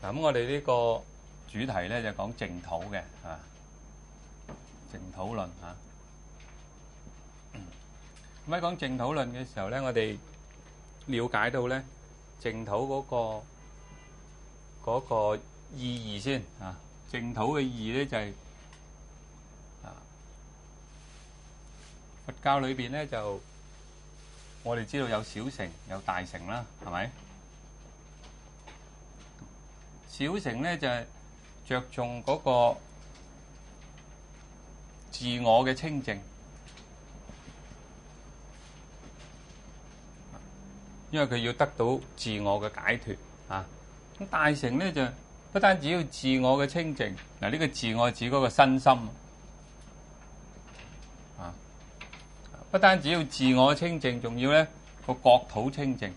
咁我哋呢個主題咧就講淨土嘅淨土論嚇。咁喺講淨土論嘅時候咧，我哋了解到咧淨土嗰個意義先嚇。淨土嘅意義咧就係佛教裏邊咧就我哋知道有小乘有大乘啦，係咪？小乘咧就係着重嗰個自我嘅清淨，因為佢要得到自我嘅解脫啊。咁大乘咧就不單止要自我嘅清淨，嗱呢個自我指嗰個身心啊，不單止要自我清淨，仲要咧個國土清淨。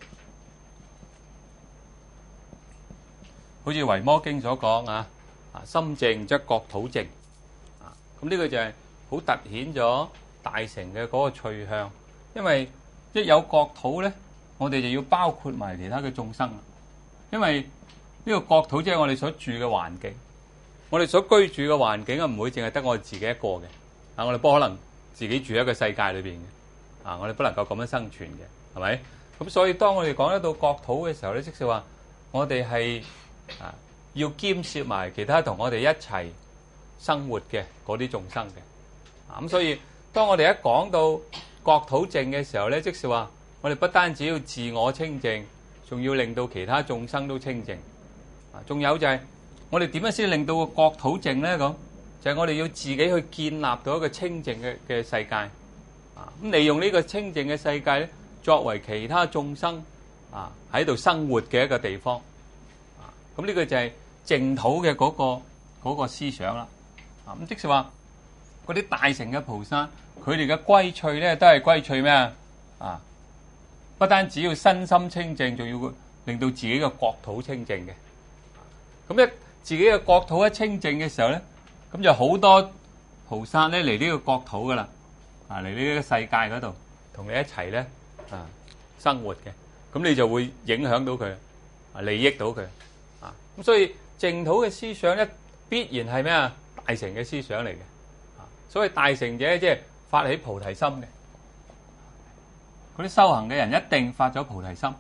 好似《維摩經》所講啊，心淨則國土淨啊。咁呢個就係好突顯咗大乘嘅嗰個趣向，因為一有國土咧，我哋就要包括埋其他嘅眾生。因為呢個國土即係我哋所住嘅環境，我哋所居住嘅環境啊，唔會淨係得我哋自己一個嘅啊。我哋不可能自己住喺一個世界裏邊嘅啊，我哋不能夠咁樣生存嘅，係咪？咁所以當我哋講得到國土嘅時候咧，即係話我哋係要兼涉埋其他同我哋一齊生活嘅嗰啲眾生嘅。咁所以當我哋一講到國土淨嘅時候咧，即係話我哋不單止要自我清淨，仲要令到其他眾生都清淨。仲有就係我哋點樣先令到個國土淨咧？咁就係我哋要自己去建立到一個清淨嘅世界。咁利用呢個清淨嘅世界咧，作為其他眾生喺度生活嘅一個地方。咁呢個就係淨土嘅嗰個思想啦。咁即係話嗰啲大乘嘅菩薩，佢哋嘅歸趣咧，都係歸趣咩啊？不單止要身心清淨，仲要令到自己嘅國土清淨嘅。咁一自己嘅國土一清淨嘅時候咧，咁就好多菩薩咧嚟呢個國土噶啦，嚟呢個世界嗰度同你一齊咧生活嘅。咁你就會影響到佢，利益到佢。咁所以淨土嘅思想咧，必然係咩啊？大乘嘅思想嚟嘅。所謂大乘者，即係發起菩提心嘅。嗰啲修行嘅人一定發咗菩提心，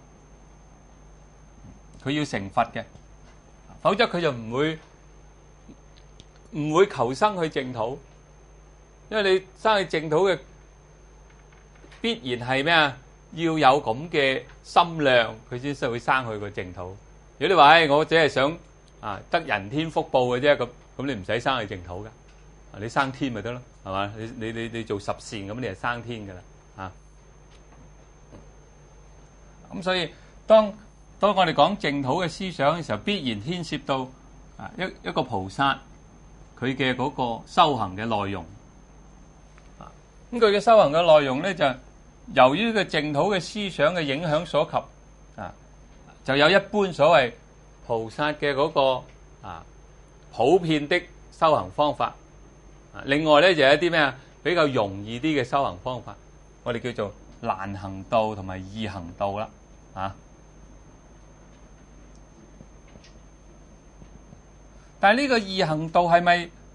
佢要成佛嘅，否則佢就唔會求生去淨土。因為你生去淨土嘅必然係咩啊？要有咁嘅心量，佢先會生去個淨土。如果你話我只係想得人天福報嘅啫，咁你唔使生去淨土噶，你生天咪得咯，係嘛？你做十善咁，你就生天噶啦。咁所以當我哋講淨土嘅思想嘅時候，必然牽涉到一個菩薩佢嘅嗰個修行嘅內容。咁佢嘅修行嘅內容咧，就由於個淨土嘅思想嘅影響所及就有一般所謂菩薩嘅嗰個普遍的修行方法。另外咧就有一啲咩啊比較容易啲嘅修行方法，我哋叫做難行道同埋易行道啦。但係呢個易行道係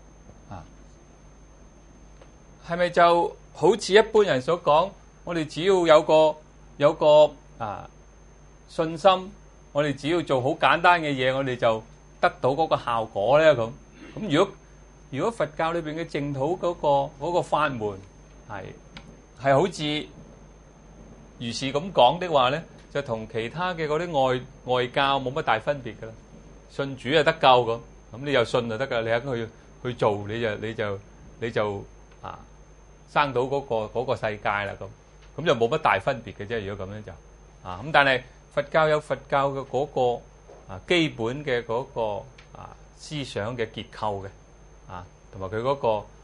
咪就好似一般人所講，我哋只要有個信心，我哋只要做好簡單嘅嘢，我哋就得到嗰個效果咧？咁如果佛教裏邊嘅淨土嗰個法門係好似如是咁講的話咧，就同其他嘅嗰啲外教冇乜大分別噶啦。信主就得救咁你又信就得噶，你肯去做，你就生到嗰個世界啦。咁就冇乜大分別嘅啫。如果咁樣就咁，但係佛教有佛教嘅嗰個基本嘅嗰個思想嘅結構嘅同埋佢嗰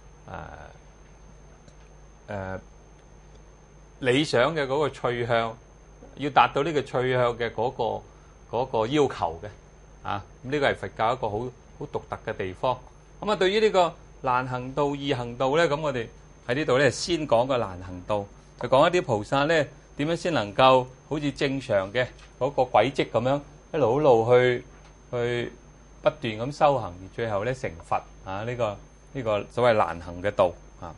個理想嘅嗰個趣向，要達到呢個趣向嘅嗰個要求嘅咁呢個係佛教一個好獨特嘅地方。咁對於呢個難行道易行道咧，咁我哋喺呢度咧先講個難行道，就講一啲菩薩咧點樣先能夠好似正常嘅嗰個軌跡咁樣一路去不斷咁修行，而最後咧成佛啊！呢個所謂難行嘅道啊。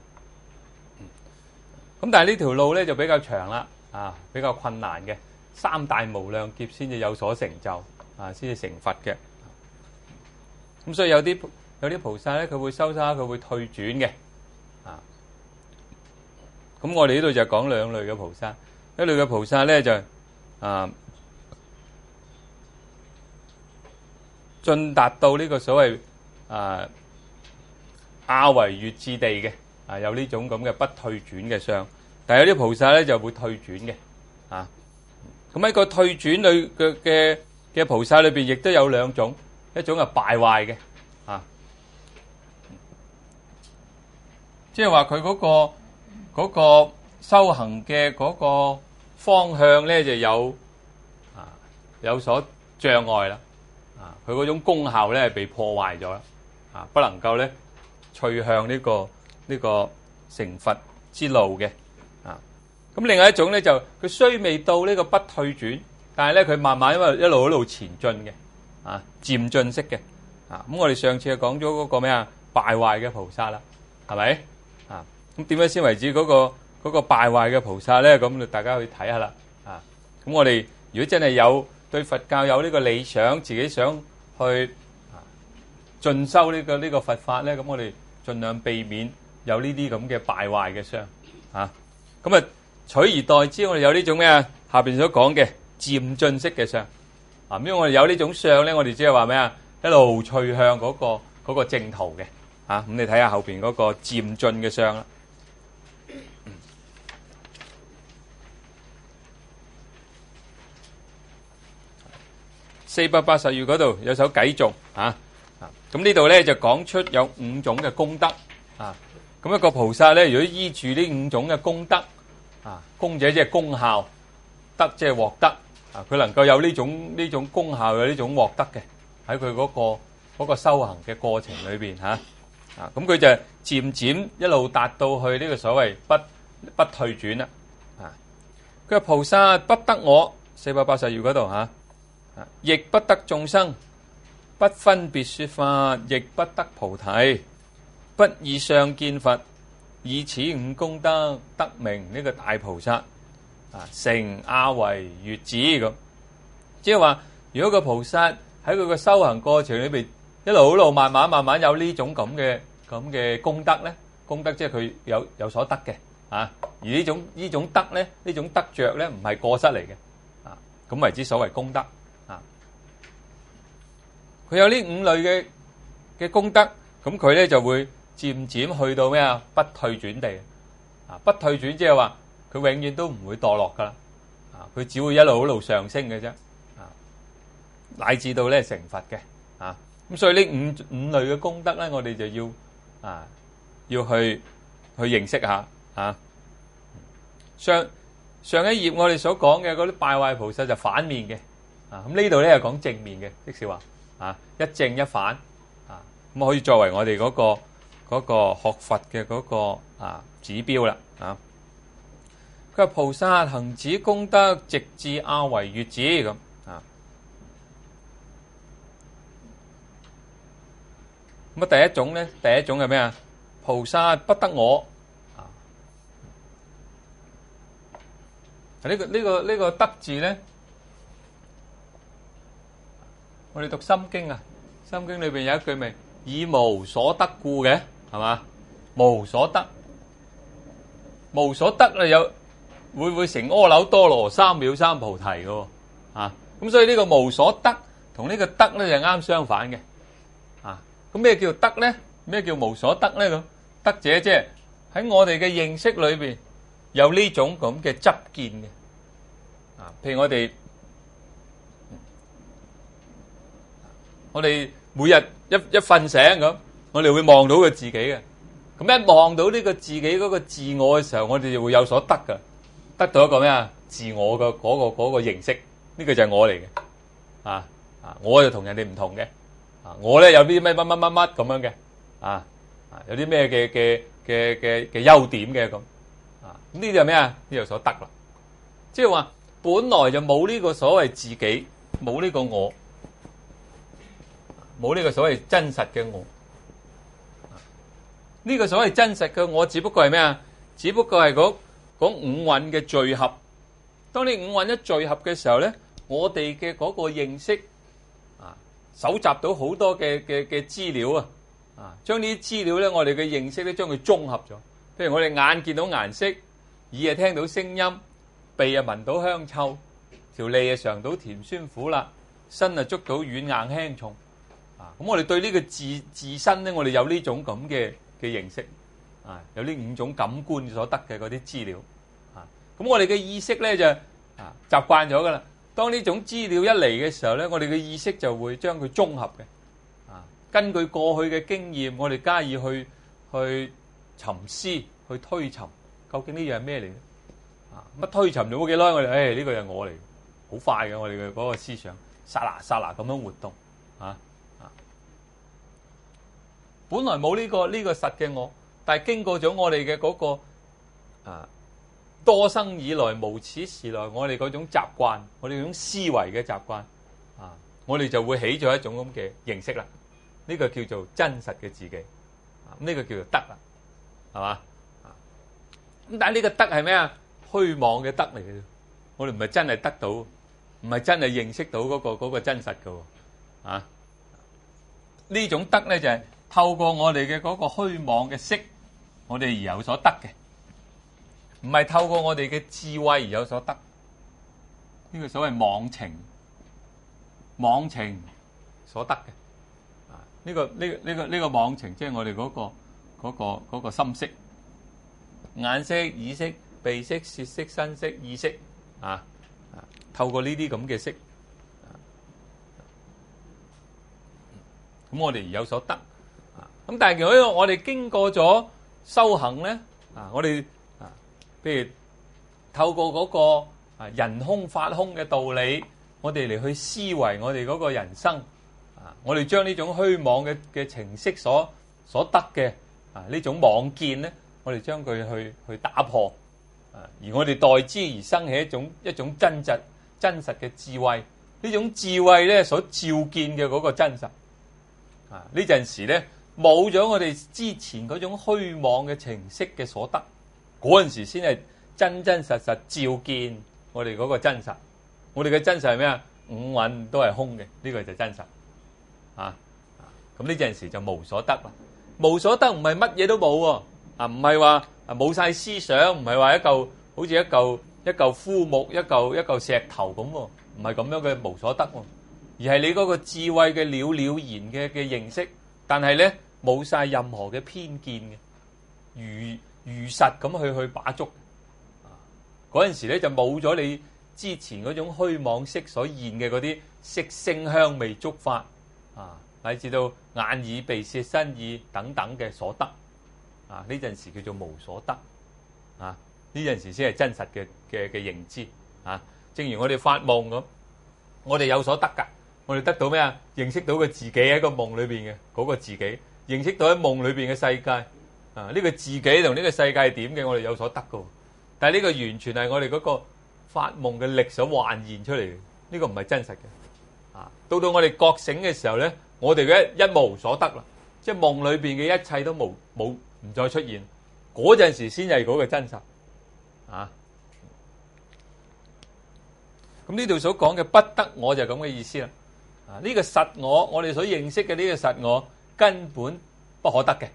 咁但係呢條路咧就比較長啦，啊，比較困難嘅，3大無量劫先至有所成就啊，先至成佛嘅。咁所以有啲菩薩咧，佢會修下，佢會退轉嘅啊。咁我哋呢度就講兩類嘅菩薩，一類嘅菩薩咧就進達到呢個所謂亞惟越致地嘅啊，有呢種咁嘅不退轉嘅相。但係有啲菩薩咧就會退轉嘅啊。咁喺個退轉裏嘅菩薩裏邊，亦都有兩種，一種係敗壞嘅啊，即係話佢嗰個修行嘅嗰個方向咧就有所障礙啦。啊，佢嗰種功效咧係被破壞咗啦，啊，不能夠咧趨向呢個成佛之路嘅，啊，咁另外一種咧就佢雖未到呢個不退轉，但係咧佢慢慢因為一路前進嘅，啊，漸進式嘅，啊，咁我哋上次係講咗嗰個咩啊敗壞嘅菩薩啦，係咪？啊，咁點樣先為止嗰個敗壞嘅菩薩咧？咁大家去睇下啦，啊，咁我哋如果真係有對佛教有呢個理想，自己想去進修呢個佛法咧，咁我哋盡量避免有呢啲咁嘅敗壞嘅相啊。咁啊，取而代之，我哋有呢種咩啊？下邊所講嘅漸進式嘅相啊。因為我哋有呢種相咧，我哋即係話咩啊？一路趨向嗰個正途嘅啊。咁你睇下後邊嗰個漸進嘅相啦。480頁嗰度有首偈頌啊，咁呢度咧就講出有5種嘅功德啊。咁一個菩薩咧，如果依住呢5種嘅功德啊，功者即係功效，德即係獲得啊，佢能夠有呢種功效，有呢種獲得嘅，喺佢嗰個修行嘅過程裏邊啊，咁佢就漸漸一路達到去呢個所謂不退轉啦啊。佢話菩薩不得我，480頁嗰度嚇。亦不得眾生，不分別說法，亦不得菩提，不以相見佛，以此5功德得名呢個大菩薩啊，成亞惟越致咁。即係話，如果個菩薩喺佢個修行過程裏邊一路慢慢有呢種咁嘅功德咧，功德即係佢有所得嘅啊。而呢種得咧，呢種得着咧，唔係過失嚟嘅啊，咁為之所謂功德。佢有呢5類嘅功德，咁佢咧就會漸漸去到咩啊？不退轉地啊！不退轉即係話佢永遠都唔會墮落噶啦啊！佢只會一路上升嘅啫啊，乃至到咧成佛嘅啊！咁所以呢五類嘅功德咧，我哋就要去認識下啊。上一頁我哋所講嘅嗰啲敗壞菩薩就反面嘅啊，咁呢度咧係講正面嘅，即是話。啊，一正一反啊，咁可以作為我哋嗰個學佛嘅嗰個指標啦啊。佢話菩薩行此功德，直至亞惟越致咁啊。咁第一種係咩啊？菩薩不得我啊。呢個得字咧。我哋讀心經啊，心經裏邊有一句咪以無所得故嘅，係嘛？無所得，無所得啊，會成阿耨多羅三藐三菩提嘅啊。咁所以呢個無所得同呢個得咧就啱相反嘅啊。咁咩叫得咧？咩叫無所得咧？咁得者即係喺我哋嘅認識裏邊有呢種咁嘅執見嘅啊。譬如我哋每日一瞓醒咁，我哋會望到佢自己嘅。咁一望到呢個自己嗰個自我嘅時候，我哋就會有所得噶，得到一個咩啊？自我嘅嗰個認識，呢個就係我嚟嘅啊！我就同人哋唔同嘅啊！我咧有啲咩乜咁樣嘅啊！有啲咩嘅優點嘅咁啊！咁呢啲係咩啊？呢個所得啦，即係話本來就冇呢個所謂自己，冇呢個我。 冇呢個所謂真實嘅我。呢個所謂真實嘅我，只不過係咩啊？只不過係嗰五蘊嘅聚合。當你五蘊一聚合嘅時候咧，我哋嘅嗰個認識啊，搜集到好多嘅資料啊，將呢啲資料咧，我哋嘅認識咧，將佢綜合咗。譬如我哋眼見到顏色，耳啊聽到聲音，鼻啊聞到香臭，條脷啊嘗到甜酸苦辣，身啊觸到軟硬輕重啊。咁我哋對呢個自身咧，我哋有呢種咁嘅認識啊，有呢五種感官所得嘅嗰啲資料啊。咁我哋嘅意識咧就習慣咗噶啦。當呢種資料一嚟嘅時候咧，我哋嘅意識就會將佢綜合嘅啊，根據過去嘅經驗，我哋加以去沉思、去推尋，究竟呢樣係咩嚟咧？啊，乜推尋咗冇幾耐，我哋呢個係我嚟，好快嘅，我哋嘅嗰個思想，剎那剎那咁樣活動啊。本來冇呢個實嘅我，但係經過咗我哋嘅嗰個多生以來無始時來，我哋嗰種習慣，我哋嗰種思維嘅習慣啊，我哋就會起咗一種咁嘅認識啦。呢個叫做真實嘅自己，呢個叫做得啦，係嘛？咁但係呢個得係咩啊？虛妄嘅得嚟嘅，我哋唔係真係得到，唔係真係認識到嗰個真實嘅啊。呢種得咧就係透過我哋嘅嗰個虛妄嘅識，我哋而有所得嘅，唔係透過我哋嘅智慧而有所得。呢個所謂妄情所得嘅啊。呢個妄情，即係我哋嗰個心識、眼識、耳識、鼻識、舌識、身識、意識啊。透過呢啲咁嘅識，咁我哋而有所得。咁但係如果我哋經過咗修行咧，我哋譬如透過嗰個人空法空嘅道理，我哋嚟去思維我哋嗰個人生，我哋將呢種虛妄嘅情識所得嘅呢種妄見咧，我哋將佢去打破，而我哋代之而生起一種真實嘅智慧。呢種智慧咧所照見嘅嗰個真實，呢陣時咧冇咗我哋之前嗰種虛妄嘅情識嘅所得，嗰陣時先係真實照見我哋嗰個真實。我哋嘅真實係咩啊？五蘊都係空嘅，呢個就真實。咁呢陣時就無所得啦。無所得唔係乜嘢都冇喎，唔係話冇晒思想，唔係話好似一嚿枯木、一嚿石頭咁喎，唔係咁樣嘅無所得喎，而係你嗰個智慧嘅了然嘅認識，但係咧冇晒任何嘅偏見嘅，如實咁去把捉。嗰陣時咧就冇咗你之前嗰種虛妄識所現嘅嗰啲色聲香味觸法乃至到眼耳鼻舌身意等等嘅所得。呢陣時叫做無所得。呢陣時先係真實嘅認知。正如我哋發夢咁，我哋有所得㗎。我哋得到咩啊？認識到個自己喺個夢裏邊嘅嗰個自己，認識到喺夢裏邊嘅世界。呢個自己同呢個世界係點嘅，我哋有所得㗎。但係呢個完全係我哋嗰個發夢嘅力所幻現出嚟嘅，呢個唔係真實嘅。到我哋覺醒嘅時候咧，我哋嘅一無所得啦，即係夢裏邊嘅一切都唔再出現，嗰陣時先係嗰個真實。咁呢度所講嘅不得我就係咁嘅意思啦。呢個實我哋所認識嘅呢個實我根本不可得嘅。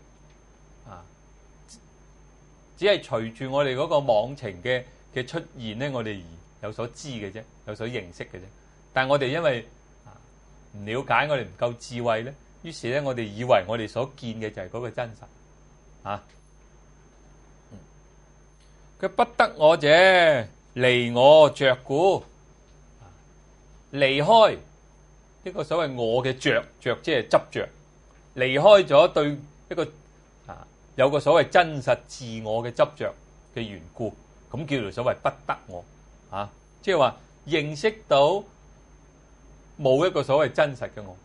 只係隨住我哋嗰個妄情嘅出現咧，我哋而有所知嘅啫，有所認識嘅啫。但係我哋因為唔了解，我哋唔夠智慧咧，於是咧我哋以為我哋所見嘅就係嗰個真實。佢不得我者，離我着故。離開呢個所謂我嘅着即係執着，離開咗對一個有個所謂真實自我嘅執着嘅緣故，咁叫做所謂不得我。即係話認識到冇一個所謂真實嘅我。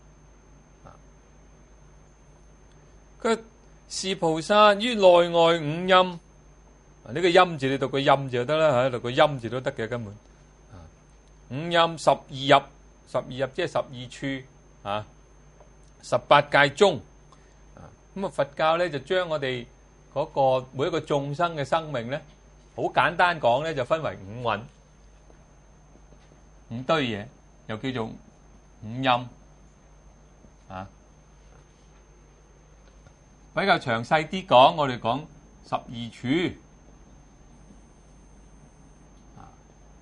佢是菩薩於內外五陰，呢個陰字你讀個陰字就得啦，讀個陰字都得嘅根本。五陰12入即係12處。 18界中。咁啊，佛教咧就將我哋嗰個每一個眾生嘅生命咧，好簡單講咧，就分為五蘊、五堆嘢，又叫做五陰啊。比較詳細啲講，我哋講12處啊，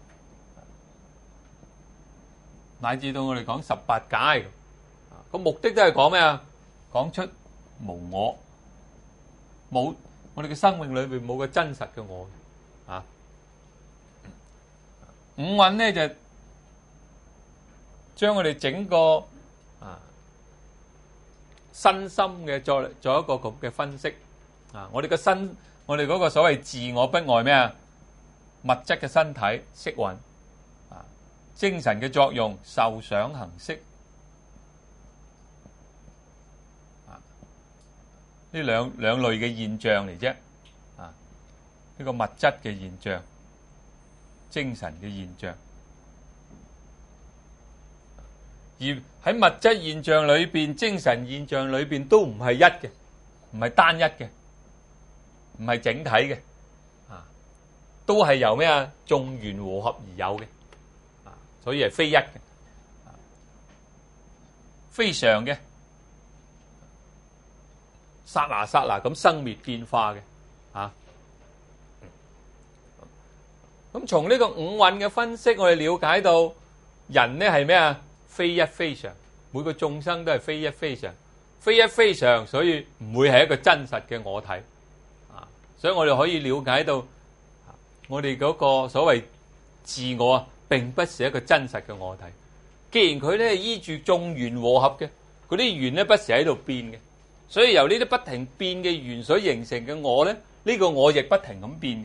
乃至到我哋講18界。個目的都係講咩啊？講出無我，冇我哋嘅生命裏邊冇個真實嘅我啊。五蘊咧就將我哋整個身心嘅做一個咁嘅分析啊。我哋嘅身，我哋嗰個所謂自我不外咩啊？物質嘅身體色蘊啊，精神嘅作用受想行識。呢兩類嘅現象嚟啫，啊，呢個物質嘅現象、精神嘅現象，而喺物質現象裏邊、精神現象裏邊都唔係一嘅，唔係單一嘅，唔係整體嘅，啊，都係由咩啊？眾緣和合而有嘅，啊，所以係非一嘅，非常嘅。剎那剎那咁生滅變化嘅，啊，咁從呢個五蘊嘅分析，我哋了解到人呢係咩啊？非一非常，每個眾生都係非一非常，非一非常，所以唔會係一個真實嘅我體，啊，所以我哋可以了解到，我哋嗰個所謂自我啊，並不是一個真實嘅我體。既然佢咧係依住眾緣和合嘅，嗰啲緣咧不時喺度變嘅。所以由呢啲不停變嘅緣所形成嘅我咧，呢個我亦不停咁變嘅，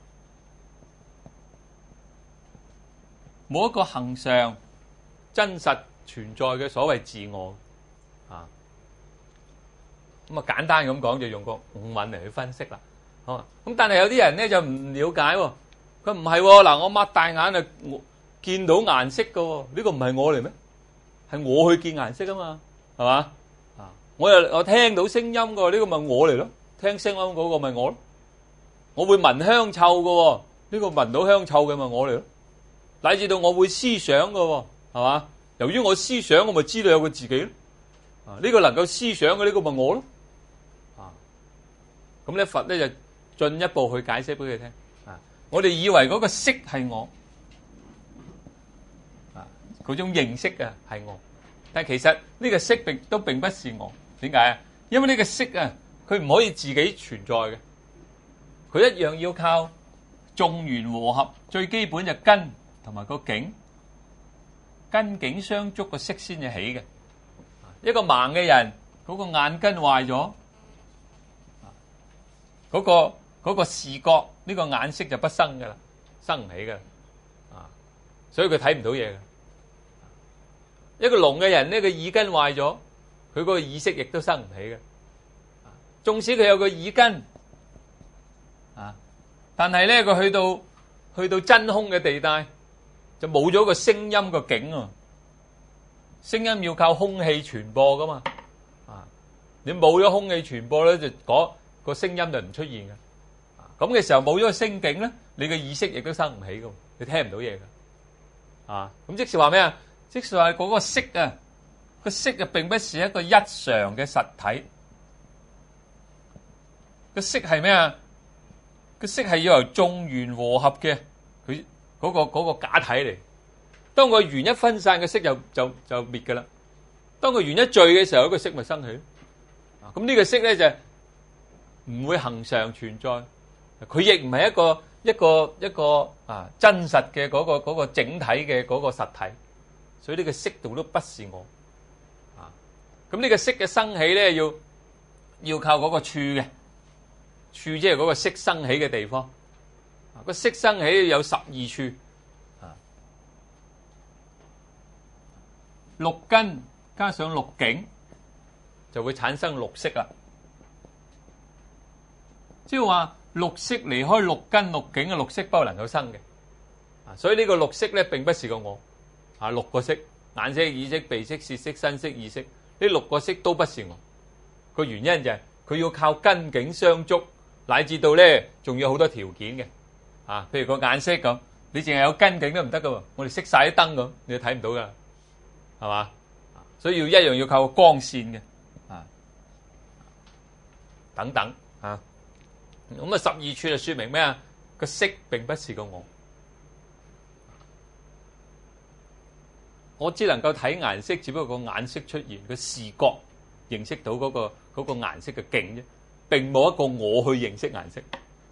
冇一個恆常真實存在嘅所謂自我啊。咁啊簡單咁講就用個五蘊嚟去分析啦。好，咁但係有啲人咧就唔了解喎，佢唔係嗱，我擘大眼啊，我見到顏色㗎，呢個唔係我嚟咩？係我去見顏色啊嘛，係嘛？我聽到聲音嘅，呢個咪我嚟咯，聽聲音嗰個咪我咯。我會聞香臭嘅，呢個聞到香臭嘅咪我嚟咯。乃至到我會思想嘅，係嘛？由於我思想，我咪知道有個自己咯。啊，呢個能夠思想嘅呢個咪我咯。啊，咁咧佛咧就進一步去解釋俾佢聽。啊，我哋以為嗰個色係我，啊，嗰種認識啊係我，但其實呢個色並不是我。點解啊？因為呢個色啊，佢唔可以自己存在嘅，佢一樣要靠眾緣和合，最基本就根同埋個境，根境相觸個色先至起嘅。一個盲嘅人，嗰個眼根壞咗，嗰個視覺呢個眼色就不生噶啦，生唔起噶啦，啊，所以佢睇唔到嘢嘅。一個聾嘅人呢個耳根壞咗。佢嗰個意識亦都生唔起嘅，縱使佢有個耳根，啊，但係咧佢去到真空嘅地帶，就冇咗個聲音個境啊！聲音要靠空氣傳播噶嘛，啊，你冇咗空氣傳播咧，就個聲音就唔出現嘅。咁嘅時候冇咗個聲境咧，你嘅意識亦都生唔起噶，你聽唔到嘢噶，啊，咁即是話咩啊？即是話嗰個色啊！個色啊，並不是一個一常嘅實體。個色係咩啊？個色係要由眾緣和合嘅，佢嗰個假體嚟。當個緣一分散，個色就滅噶啦。當個緣一聚嘅時候，個色咪生起。咁呢個色咧就唔會恆常存在，佢亦唔係一個真實嘅嗰個整體嘅嗰個實體。所以呢個色度都不是我。咁呢個色嘅生起咧，要靠嗰個處嘅處，即係嗰個色生起嘅地方。個色生起有12處，六根加上六境，就會產生六色啦。即係話六色離開六根六境嘅六色不能夠生嘅。所以呢個六色咧並不是個我。六個色：眼色、耳色、鼻色、舌色、身色、意識。 呢6個色都不是我。個原因就係佢要靠根境相觸，乃至到咧仲要好多條件嘅。譬如個顏色咁，你淨係有根境都唔得噶喎。我哋熄晒啲燈咁，你都睇唔到噶，係嘛？所以一樣要靠光線嘅，等等咁12處就說明咩啊？個色並不是個我，我只能夠睇顏色，只不過個顏色出現，個視覺認識到嗰個顏色嘅境啫，並冇一個我去認識顏色。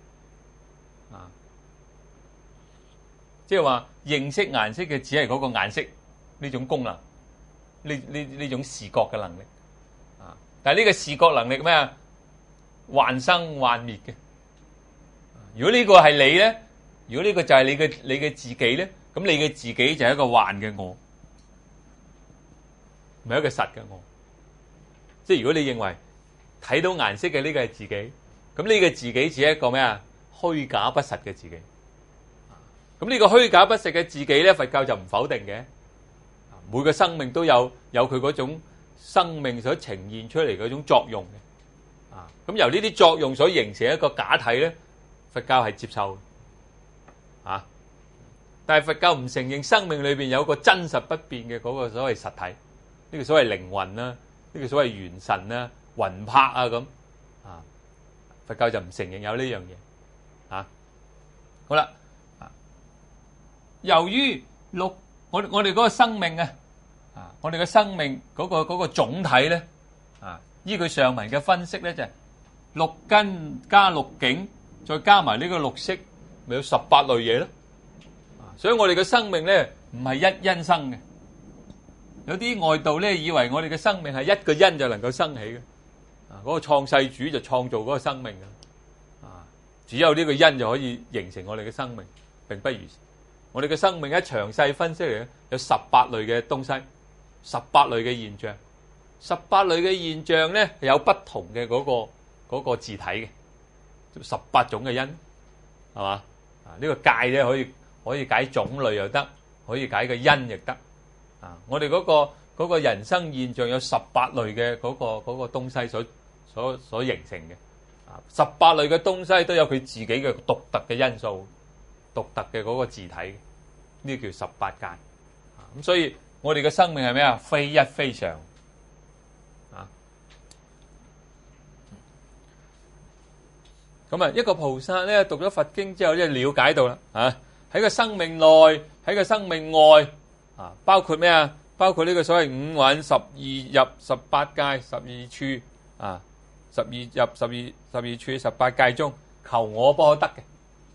即係話認識顏色嘅只係嗰個顏色呢種功能，呢種視覺嘅能力。但係呢個視覺能力咩啊？幻生幻滅嘅。如果呢個係你咧，如果呢個就係你嘅自己咧，咁你嘅自己就係一個幻嘅我，唔係一個實嘅我。即係如果你認為睇到顏色嘅呢個係自己，咁呢個自己只係一個咩啊？虛假不實嘅自己。咁呢個虛假不實嘅自己咧，佛教就唔否定嘅。每個生命都有佢嗰種生命所呈現出嚟嗰種作用嘅。咁由呢啲作用所形成一個假體咧，佛教係接受嘅。但係佛教唔承認生命裏邊有個真實不變嘅嗰個所謂實體，呢個所謂靈魂啦，呢個所謂元神啦、魂魄啊咁。佛教就唔承認有呢樣嘢。好啦。由於我哋嗰個生命我哋嘅生命嗰個總體咧，依據上文嘅分析咧，就係6根加6境，再加埋呢個6識，咪有18類嘢咯。所以我哋嘅生命咧唔係一因生嘅。有啲外道咧以為我哋嘅生命係一個因就能夠生起嘅，嗰個創世主就創造嗰個生命嘅，只有呢個因就可以形成我哋嘅生命，並不如是。我哋嘅生命一詳細分析嚟咧，有18類嘅東西，18類嘅現象，18類嘅現象咧有不同嘅嗰個自體嘅，18種嘅因，係嘛？呢個界咧可以解種類又得，可以解個因亦得。我哋嗰個人生現象有18類嘅嗰個東西所形成嘅，18類嘅東西都有佢自己嘅獨特嘅因素。獨特嘅嗰個自體，呢叫18界。咁所以我哋嘅生命係咩啊？非一非常。咁一個菩薩咧讀咗佛經之後咧，了解到啦，喺個生命內，喺個生命外，包括咩啊？包括呢個所謂五蘊、12入、18界、12處12入、12處、18界中，求我不可得嘅。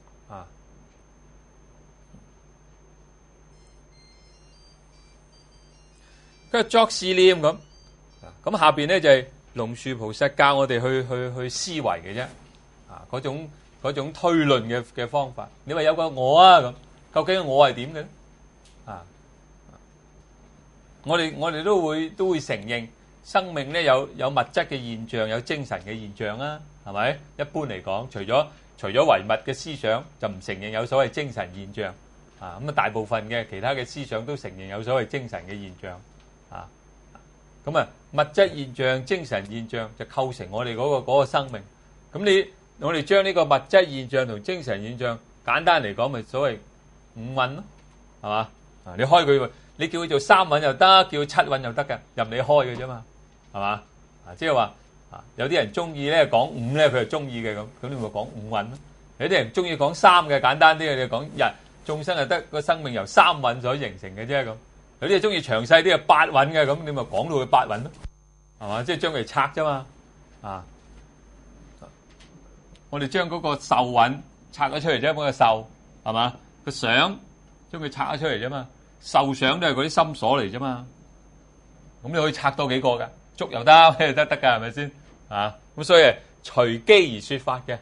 佢作是念咁下邊咧就係龍樹菩薩教我哋去思維嘅啫，嗰種推論嘅方法。你話有個我咁，究竟我係點嘅咧？我哋都會承認生命咧有物質嘅現象，有精神嘅現象啊，係咪？一般嚟講，除咗唯物嘅思想，就唔承認有所謂精神現象。咁大部分嘅其他嘅思想都承認有所謂精神嘅現象。物質現象、精神現象就構成我哋嗰個生命。咁我哋將呢個物質現象同精神現象簡單嚟講，咪所謂五蘊咯，係嘛？你開佢，你叫佢做三蘊又得，叫佢七蘊又得嘅，任你開嘅啫嘛，係嘛？即係話有啲人中意咧講五咧，佢就中意嘅咁你咪講五蘊咯。有啲人中意講三嘅，簡單啲嘅，你講人眾生係得個生命由三蘊所形成嘅啫咁。有啲係中意詳細啲嘅八蘊嘅，咁你咪講到佢八蘊咯，係嘛？即係將佢拆啫嘛。我哋將嗰個受蘊拆咗出嚟啫，嗰個受係嘛？個想將佢拆咗出嚟啫嘛。受想都係嗰啲心所嚟啫嘛。咁你可以拆多幾個㗎，捉又得，咩得㗎，係咪先？咁所以隨機而說法嘅。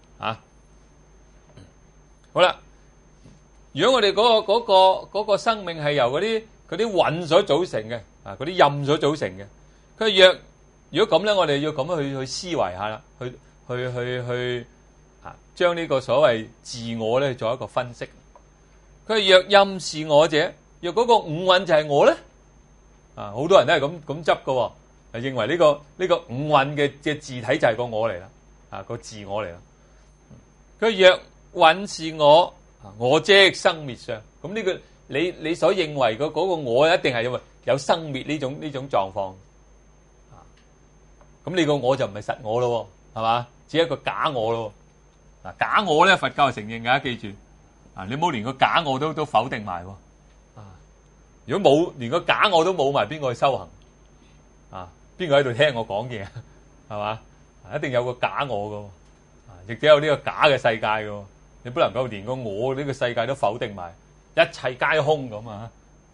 好啦，如果我哋嗰個生命係由嗰啲蘊所組成嘅，嗰啲陰所組成嘅，佢如果咁咧，我哋要咁樣去思維下啦，去將呢個所謂自我咧做一個分析。佢若陰是我者，若嗰個五蘊就係我咧，好多人都係咁執㗎喎。 認為呢個五蘊嘅字體就係個我嚟啦，啊個自我嚟啦。佢若蘊是我，我即生滅相。咁呢個你所認為嗰個我一定係因為有生滅呢種狀況。咁你個我就唔係實我咯，係嘛？只係一個假我咯。嗱，假我咧，佛教係承認㗎，記住。啊，你冇連個假我都否定埋喎。啊，如果冇連個假我都冇埋，邊個去修行？啊，邊個喺度聽我講嘢？係嘛？一定有個假我㗎。啊，亦都有呢個假嘅世界㗎。你不能夠連個我呢個世界都否定埋，一切皆空咁啊！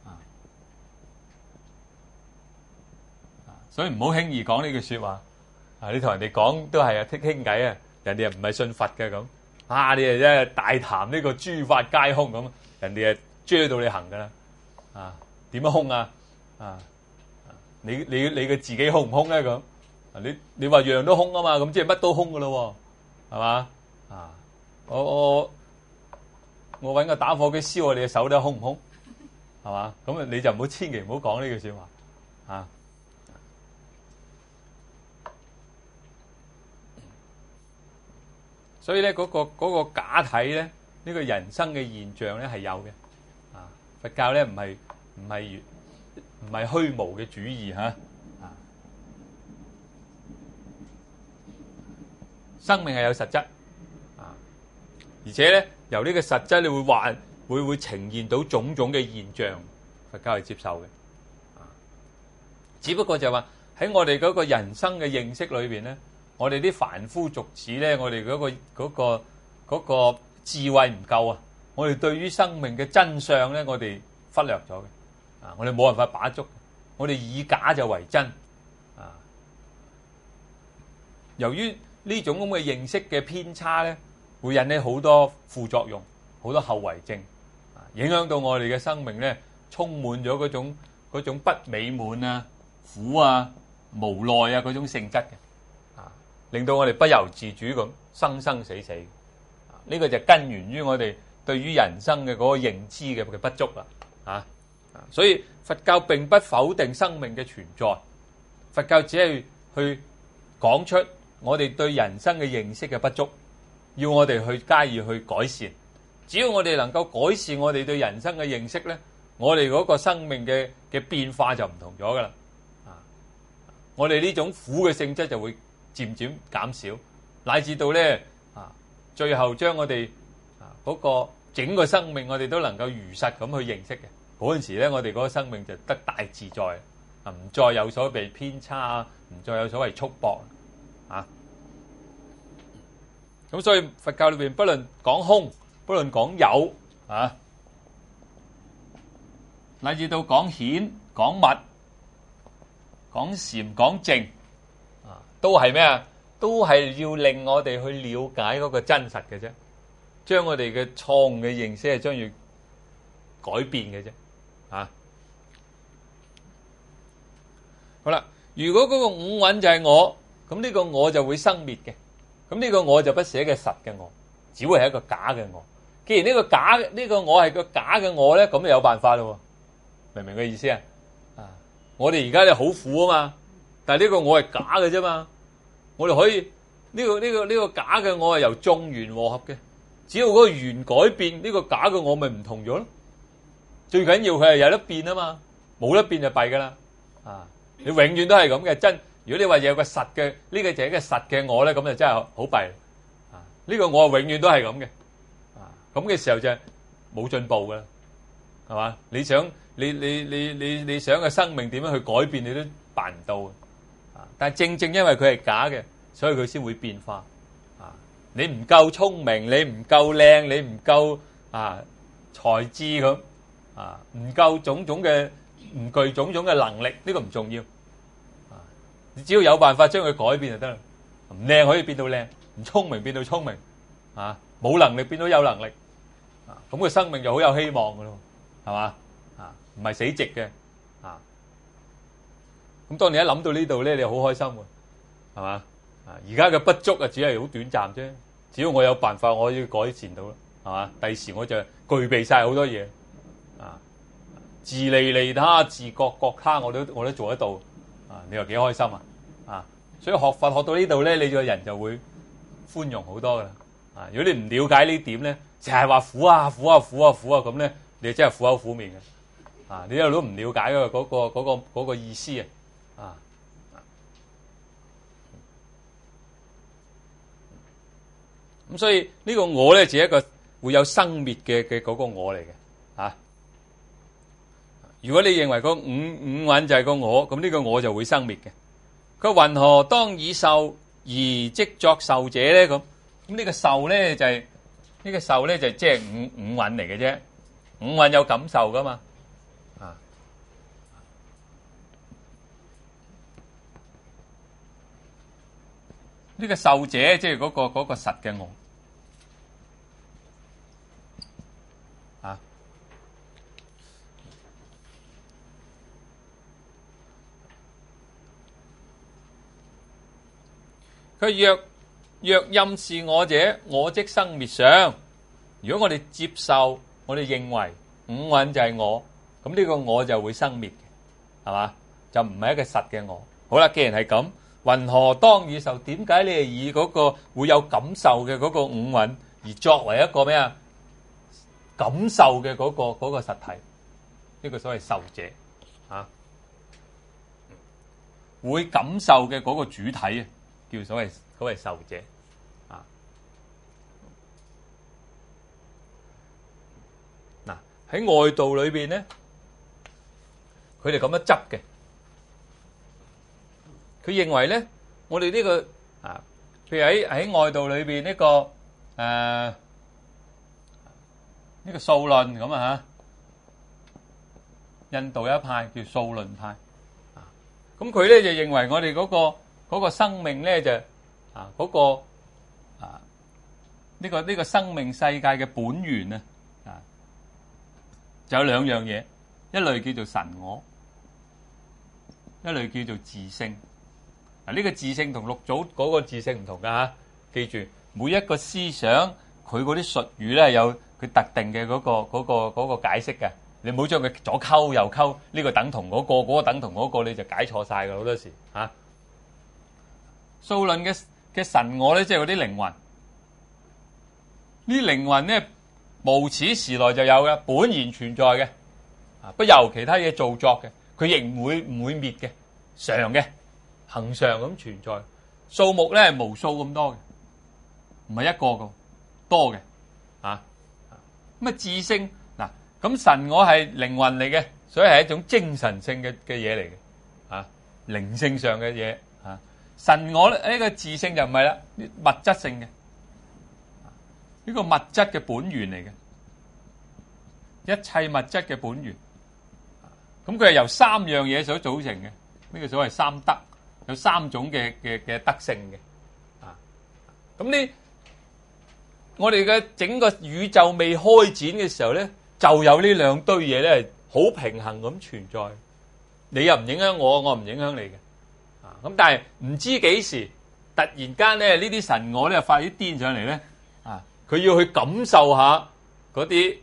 所以唔好輕易講呢句說話。啊，你同人哋講都係傾偈啊，人哋又唔係信佛嘅咁。啊，你係真係大談呢個諸法皆空咁，人哋係追到你行噶啦。啊，點樣空啊？啊，你嘅自己空唔空咧咁？你話樣樣都空啊嘛，咁即係乜都空噶咯，係嘛？啊，我搵個打火機燒我哋嘅手都空唔空？係嘛？咁啊，你就千祈唔好講呢句說話啊！所以咧，嗰個假體咧，呢個人生嘅現象咧係有嘅。啊，佛教咧唔係虛無嘅主義嚇。啊，生命係有實質。啊，而且咧由呢個實質，你會呈現到種種嘅現象，佛教係接受嘅。啊，只不過就話喺我哋嗰個人生嘅認識裏邊咧。我哋啲凡夫俗子咧，我哋嗰個智慧唔夠啊！我哋對於生命嘅真相咧，我哋忽略咗嘅。啊，我哋冇辦法把捉，我哋以假就為真。啊，由於呢種咁嘅認識嘅偏差咧，會引起好多副作用，好多後遺症，啊，影響到我哋嘅生命咧，充滿咗嗰種不美滿啊、苦啊、無奈啊嗰種性質嘅。令到我哋不由自主咁生生死死，呢個就根源於我哋對於人生嘅嗰個認知嘅不足啦，所以佛教並不否定生命嘅存在，佛教只係去講出我哋對人生嘅認識嘅不足，要我哋去加以去改善。只要我哋能夠改善我哋對人生嘅認識咧，我哋嗰個生命嘅變化就唔同咗噶啦，我哋呢種苦嘅性質就會漸漸減少，乃至到咧最後將我哋嗰個整個生命，我哋都能夠如實咁去認識嘅嗰陣時咧，我哋嗰個生命就得大自在，唔再有所被偏差，唔再有所謂束縛啊！咁所以佛教裏邊不論講空，不論講有啊，乃至到講顯、講密、講禪、講淨。都係咩啊？都係要令我哋去了解嗰個真實嘅啫，將我哋嘅錯誤嘅認識係將要改變嘅啫。啊，好啦，如果嗰個五蘊就係我，咁呢個我就會生滅嘅。咁呢個我就不是一個實嘅我，只會係一個假嘅我。既然呢個我係個假嘅我咧，咁就有辦法咯。明唔明個意思啊？啊，我哋而家咧好苦啊嘛，但係呢個我係假嘅啫嘛。我哋可以呢個假嘅我係由眾緣和合嘅，只要嗰個緣改變，呢個假嘅我咪唔同咗咯。最緊要佢係有得變啊嘛，冇得變就弊噶啦。啊，你永遠都係咁嘅真。如果你話有個實嘅，呢個就係一個實嘅我咧，咁就真係好弊。啊，呢個我永遠都係咁嘅。啊，咁嘅時候就冇進步噶啦，係嘛？你想你想個生命點樣去改變，你都辦唔到。但係正因為佢係假嘅，所以佢先會變化。啊，你唔夠聰明，你唔夠靚，你唔夠才智咁，唔夠種種嘅，唔具種種嘅能力，呢個唔重要。啊，你只要有辦法將佢改變就得啦。唔靚可以變到靚，唔聰明變到聰明，冇能力變到有能力。咁個生命就好有希望噶咯，係嘛？唔係死寂嘅。咁當你一諗到呢度咧，你好開心喎，係嘛？而家嘅不足只係好短暫啫。只要我有辦法，我可以改善到啦，係嘛？第時我就具備晒好多嘢，自利利他、自覺覺他，我都做得到， 你話幾開心啊！所以學佛學到呢度咧，你個人就會寬容好多噶啦。如果你唔了解呢點咧，成日話苦啊苦啊苦啊苦啊咁咧，你真係苦口苦面嘅。你一路都唔了解嗰個意思啊。咁所以呢個我咧，就係一個會有生滅嘅嗰個我嚟嘅。如果你認為嗰五蘊就係個我，咁呢個我就會生滅嘅。佢云何當以受而即作受者咧？咁呢個受咧就係呢個受咧就即係五蘊嚟嘅啫。五蘊有感受噶嘛？呢個受者即係嗰個實嘅我。佢若任是我者，我即生滅相。如果我哋接受，我哋認為五蘊就係我，咁呢個我就會生滅嘅，係嘛？就唔係一個實嘅我。好啦，既然係咁，云何當以受？點解你係以嗰個會有感受嘅嗰個五蘊而作為一個咩啊？感受嘅嗰個實體，呢個所謂受者會感受嘅嗰個主體啊，叫所謂受者嗱，喺外道裏邊咧，佢哋咁樣執嘅，佢認為咧，我哋呢個譬如喺外道裏邊呢個呢個素論咁印度有一派叫素論派，咁佢咧就認為我哋嗰個生命咧就呢個生命世界嘅本源就有兩樣嘢，一類叫做神我，一類叫做自性。呢個自性同六祖嗰個自性唔同噶記住每一個思想佢嗰啲術語咧有佢特定嘅嗰個解釋嘅，你唔好將佢左溝右溝，呢個等同嗰個等同嗰個，你就解錯晒噶好多時素論嘅神我咧，即係嗰啲靈魂，呢靈魂咧無始時來就有嘅，本然存在嘅，不由其他嘢造作嘅，佢亦唔會滅嘅，常嘅，恆常咁存在，數目咧係無數咁多嘅，唔係一個咁多嘅，咁自性嗱，咁神我係靈魂嚟嘅，所以係一種精神性嘅嘢嚟嘅，靈性上嘅嘢。神我呢個自性就唔係啦，物質性嘅，呢個物質嘅本源嚟嘅，一切物質嘅本源。咁佢係由三樣嘢所組成嘅，呢個所謂三德，有三種嘅德性嘅。咁我哋嘅整個宇宙未開展嘅時候咧，就有呢兩堆嘢咧，好平衡咁存在。你又唔影響我，我唔影響你嘅。咁但係唔知幾時突然間咧，呢啲神我咧發啲癲上嚟咧，佢要去感受下嗰啲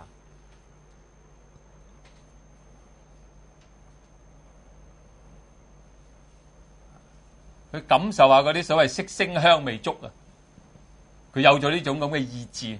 去感受下嗰啲所謂色聲香味觸啊，佢有咗呢種咁嘅意志。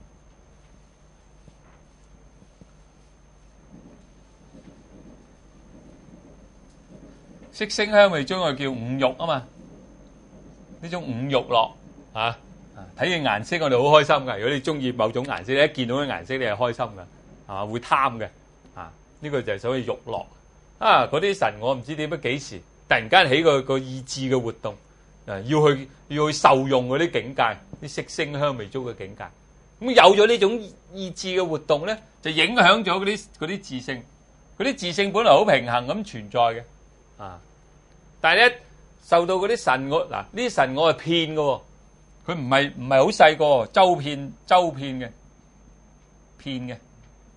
色聲香味觸我叫五欲啊嘛，呢種五欲樂睇見顏色我哋好開心噶。如果你中意某種顏色，你一見到啲顏色你係開心噶，係嘛，會貪嘅呢個就係所謂欲樂嗰啲神我唔知點解幾時突然間起個意志嘅活動要去受用嗰啲境界，啲色聲香味觸嘅境界。咁有咗呢種意志嘅活動咧，就影響咗嗰啲自性。嗰啲自性本來好平衡咁存在嘅。但係咧受到嗰啲神我呢啲神我係騙嘅，佢唔係好細個，周遍嘅騙嘅。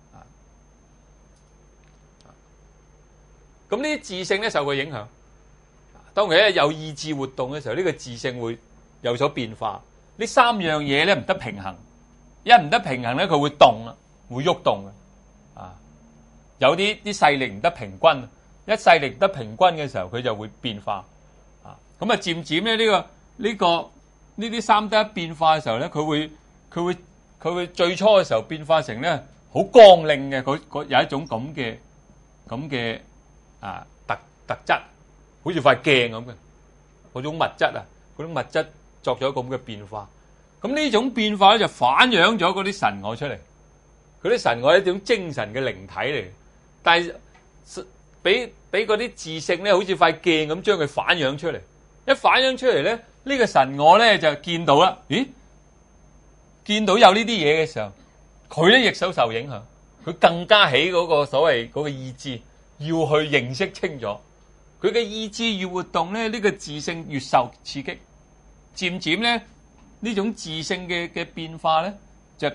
咁呢啲自性咧受佢影響，當佢咧有意志活動嘅時候，呢個自性會有所變化。呢三樣嘢咧唔得平衡，一唔得平衡咧，佢會動啦，會喐動嘅。有啲勢力唔得平均， 一勢力得平均嘅時候，佢就會變化啊。咁啊，漸漸咧呢啲三得一變化嘅時候咧，佢會最初嘅時候變化成咧好剛令嘅，有一種咁嘅特質，好似塊鏡咁嘅嗰種物質啊，嗰種物質作咗咁嘅變化。咁呢種變化咧就反映咗嗰啲神我出嚟，嗰啲神我係一種精神嘅靈體嚟，但係俾嗰啲自性咧，好似塊鏡咁將佢反映出嚟。一反映出嚟咧，呢個神我咧就見到啦。咦？見到有呢啲嘢嘅時候，佢咧亦受影響，佢更加起嗰個所謂嗰個意志，要去認識清楚。佢嘅意志越活動咧，呢個自性越受刺激，漸漸咧呢種自性嘅變化咧，就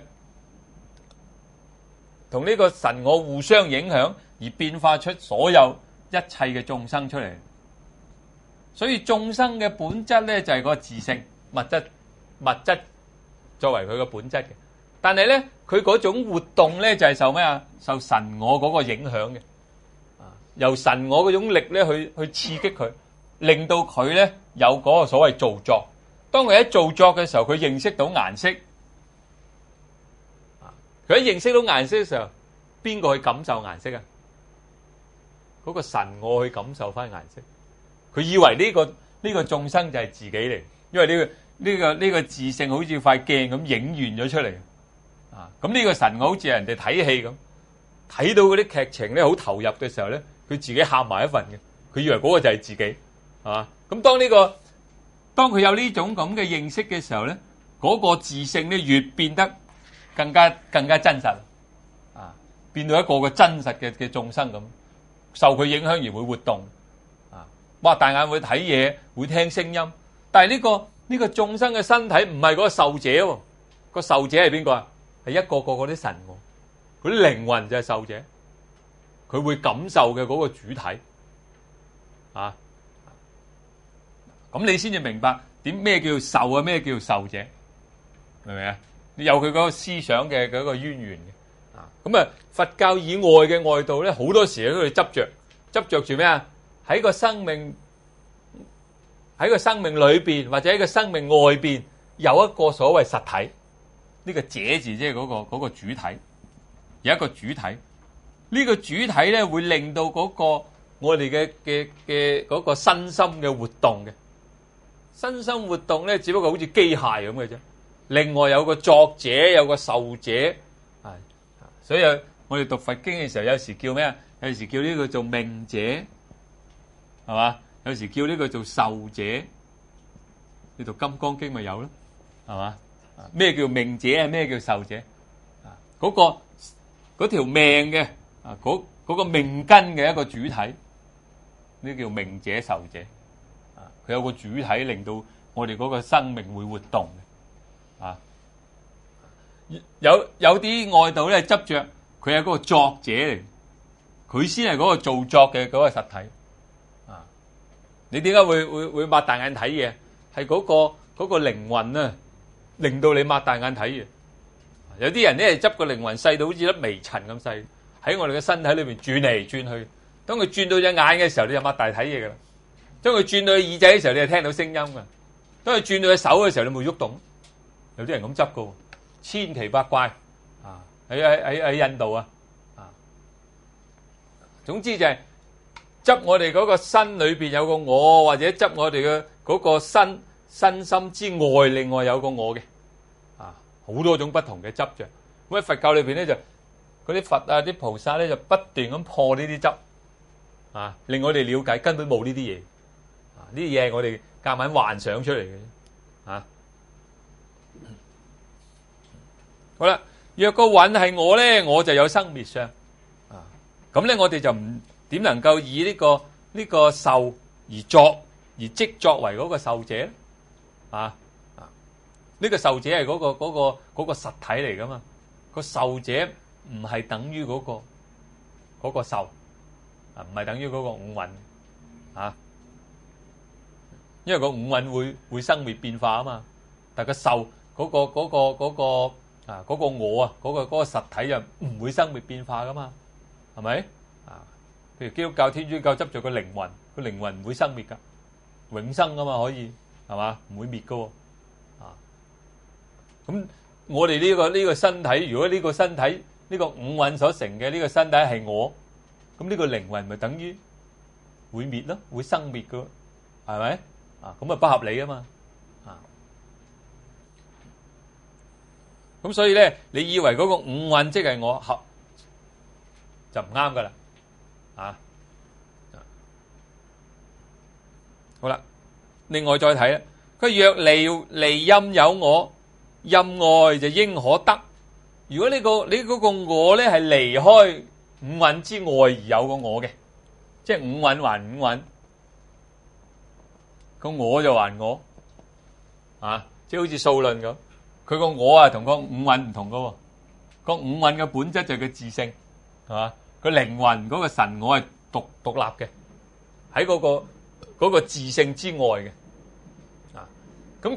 同呢個神我互相影響，而變化出所有一切嘅眾生出嚟。所以眾生嘅本質咧就係個自性物質作為佢嘅本質嘅，但係咧佢嗰種活動咧就係受咩啊？受神我嗰個影響嘅，由神我嗰種力咧去刺激佢，令到佢咧有嗰個所謂造作。當佢一造作嘅時候，佢認識到顏色，佢一認識到顏色嘅時候，邊個去感受顏色啊？嗰個神我去感受翻顏色。佢以為呢個眾生就係自己嚟，因為呢個自性好似塊鏡咁影現咗出嚟啊！咁呢個神我好似人哋睇戲咁，睇到嗰啲劇情咧好投入嘅時候咧，佢自己喊埋一份嘅，佢以為嗰個就係自己，係嘛？咁當佢有呢種咁嘅認識嘅時候咧，嗰個自性咧越變得更加真實啊！變到一個真實嘅眾生咁，受佢影響而會活動。擘大眼會睇嘢，會聽聲音，但係呢個眾生嘅身體唔係嗰個受者喎，個受者係邊個啊？係一個個嗰啲神我，嗰啲靈魂就係受者，佢會感受嘅嗰個主體啊。咁你先至明白咩叫受啊？咩叫受者？明唔明啊？你有佢嗰個思想嘅嗰個淵源嘅啊。咁啊，佛教以外嘅外道咧，好多時都去執着住咩啊？喺個生命裏邊，或者喺個生命外邊，有一個所謂實體。呢個者字即係嗰個主體，有一個主體。呢個主體咧會令到嗰個我哋嘅嗰個身心嘅活動嘅。身心活動咧，只不過好似機械咁嘅啫。另外有個作者，有個受者，係。所以我哋讀佛經嘅時候，有時叫咩啊？有時叫呢個做命者。係嘛？有時叫呢個做受者，你讀《金剛經》咪有咯？係嘛？咩叫命者啊？咩叫受者？啊，嗰條命嘅啊，嗰個命根嘅一個主體，呢叫命者受者。啊，佢有個主體令到我哋嗰個生命會活動嘅。啊，有啲外道咧執着佢係嗰個作者嚟，佢先係嗰個造作嘅嗰個實體。你點解會擘大眼睇嘢？係嗰個靈魂啊，令到你擘大眼睇嘢。有啲人咧執個靈魂細到好似粒微塵咁細，喺我哋嘅身體裏邊轉嚟轉去。當佢轉到隻眼嘅時候，你就擘大睇嘢噶啦。當佢轉到耳仔嘅時候，你就聽到聲音噶。當佢轉到隻手嘅時候，你冇喐動。有啲人咁執噶，千奇百怪啊！喺印度啊，總之就係。執我哋嗰個身裏邊有個我，或者執我哋嘅嗰個身心之外，另外有個我嘅，啊，好多種不同嘅執着。咁喺佛教裏邊咧，就嗰啲佛啊、啲菩薩咧，就不斷咁破呢啲執，啊，令我哋了解根本冇呢啲嘢，啊，呢啲嘢係我哋夾硬幻想出嚟嘅，啊，好啦，若個蘊係我咧，我就有生滅相，啊，咁咧我哋就唔。點能夠以呢個受而即作為嗰個受者啊？呢個受者係嗰個實體嚟噶嘛？個受者唔係等於嗰個受啊，唔係等於嗰個五蘊啊。因為個五蘊會生滅變化啊嘛。但係個受嗰個我啊，嗰個實體就唔會生滅變化噶嘛？係咪啊？ 如基督教、天主教執着個靈魂，個靈魂唔會生滅噶，永生噶嘛，可以係嘛？唔會滅噶喎。咁我哋呢個身體，如果呢個身體呢個五蘊所成嘅呢個身體係我，咁呢個靈魂咪等於會滅咯，會生滅噶，係咪？咁啊不合理啊嘛。咁所以咧，你以為嗰個五蘊即係我合就唔啱噶啦。好啦，另外再睇啦，佢若離任有我，任外就應可得。如果你嗰個我咧係離開五蘊之外而有個我嘅，即係五蘊還五蘊，個我就還我，即係好似數論咁，佢個我同個五蘊唔同噶喎，個五蘊嘅本質就係個自性，係嘛？個靈魂嗰個神我係獨立嘅，喺嗰個自性之外嘅，咁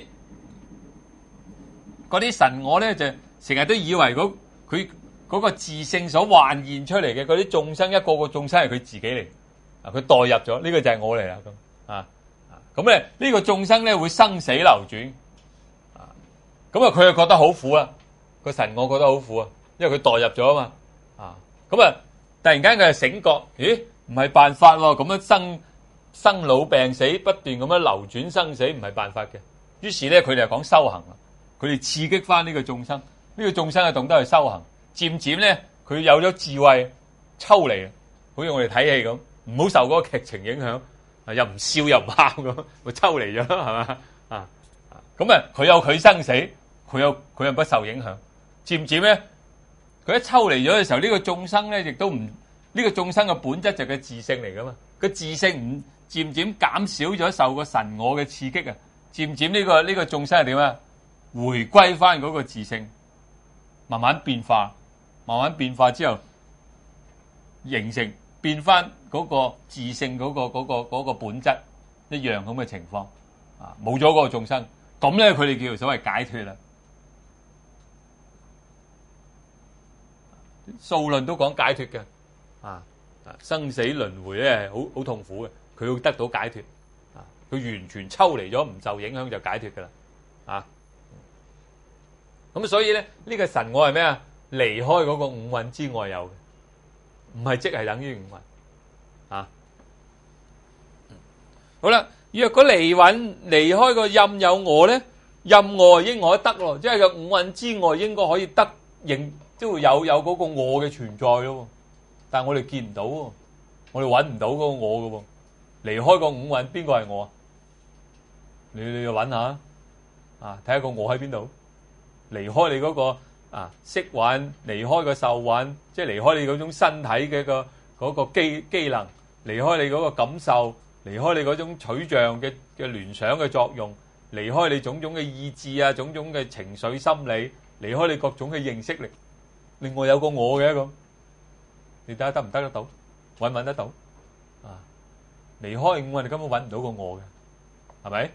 嗰啲神我咧就成日都以為佢嗰個自性所幻現出嚟嘅嗰啲眾生，一個個眾生係佢自己嚟，佢代入咗呢個就係我嚟啦，咁咧呢個眾生咧會生死流轉，咁佢就覺得好苦啊，個神我覺得好苦啊，因為佢代入咗啊嘛，咁突然間佢就醒覺，咦唔係辦法喎，咁樣生老病死不斷咁樣流轉生死唔係辦法嘅，於是咧佢哋就講修行啦，佢哋刺激翻呢個眾生，呢個眾生就懂得去修行，漸漸咧佢有咗智慧抽離，好似我哋睇戲咁，唔好受嗰個劇情影響，又唔笑又唔喊咁，咪抽離咗係嘛？咁佢有佢生死，佢又不受影響，漸漸咧佢一抽離咗嘅時候，呢個眾生咧亦都唔，呢個眾生嘅本質就係個自性嚟噶嘛，個自性唔漸漸減少咗受個神我嘅刺激啊，漸漸呢個眾生係點啊？回歸翻嗰個自性，慢慢變化之後，形成變翻嗰個自性嗰個本質一樣咁嘅情況，冇咗嗰個眾生，咁咧佢哋叫做所謂解脫啦。數論都講解脫嘅，生死輪迴咧係好痛苦嘅，佢要得到解脫，佢完全抽離咗唔受影響就解脫噶啦，咁所以咧呢個神我係咩啊？離開嗰個五蘊之外有嘅，唔係即係等於五蘊，好啦，若果離開個任有我咧，任外應可得咯，即係個五蘊之外應該可以得認，即會有嗰個我嘅存在咯，但係我哋見唔到，我哋揾唔到嗰個我噶喎，離開個五蘊邊個係我啊？你去揾下，睇下個我喺邊度？離開你嗰個色蘊，離開個受蘊，即係離開你嗰種身體嘅嗰個機能，離開你嗰個感受，離開你嗰種取像嘅聯想嘅作用，離開你種種嘅意志啊，種種嘅情緒心理，離開你各種嘅認識力，另外有個我嘅咁，你睇下得唔得到？揾唔揾得到？離開五蘊，你根本揾唔到個我嘅，係咪？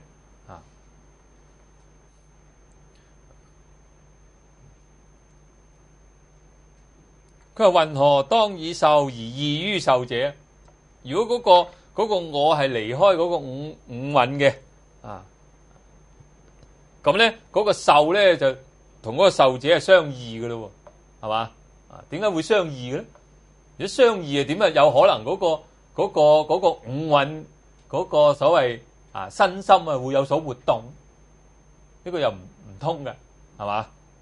佢話：云何當以受而異於受者？如果嗰個我係離開嗰個五蘊嘅，咁咧嗰個受咧就同嗰個受者係相異嘅咯，係嘛？點解會相異嘅咧？如果相異啊，點啊有可能嗰個五蘊嗰個所謂身心啊會有所活動？呢個又唔通嘅，係嘛？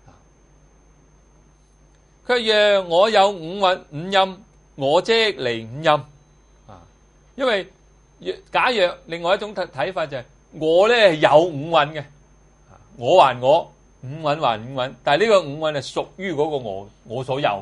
佢若我有五蘊五陰，我即離五陰。因為假若另外一種睇法就係我咧係有五蘊嘅，我還我，五蘊還五蘊，但係呢個五蘊係屬於嗰個我所有，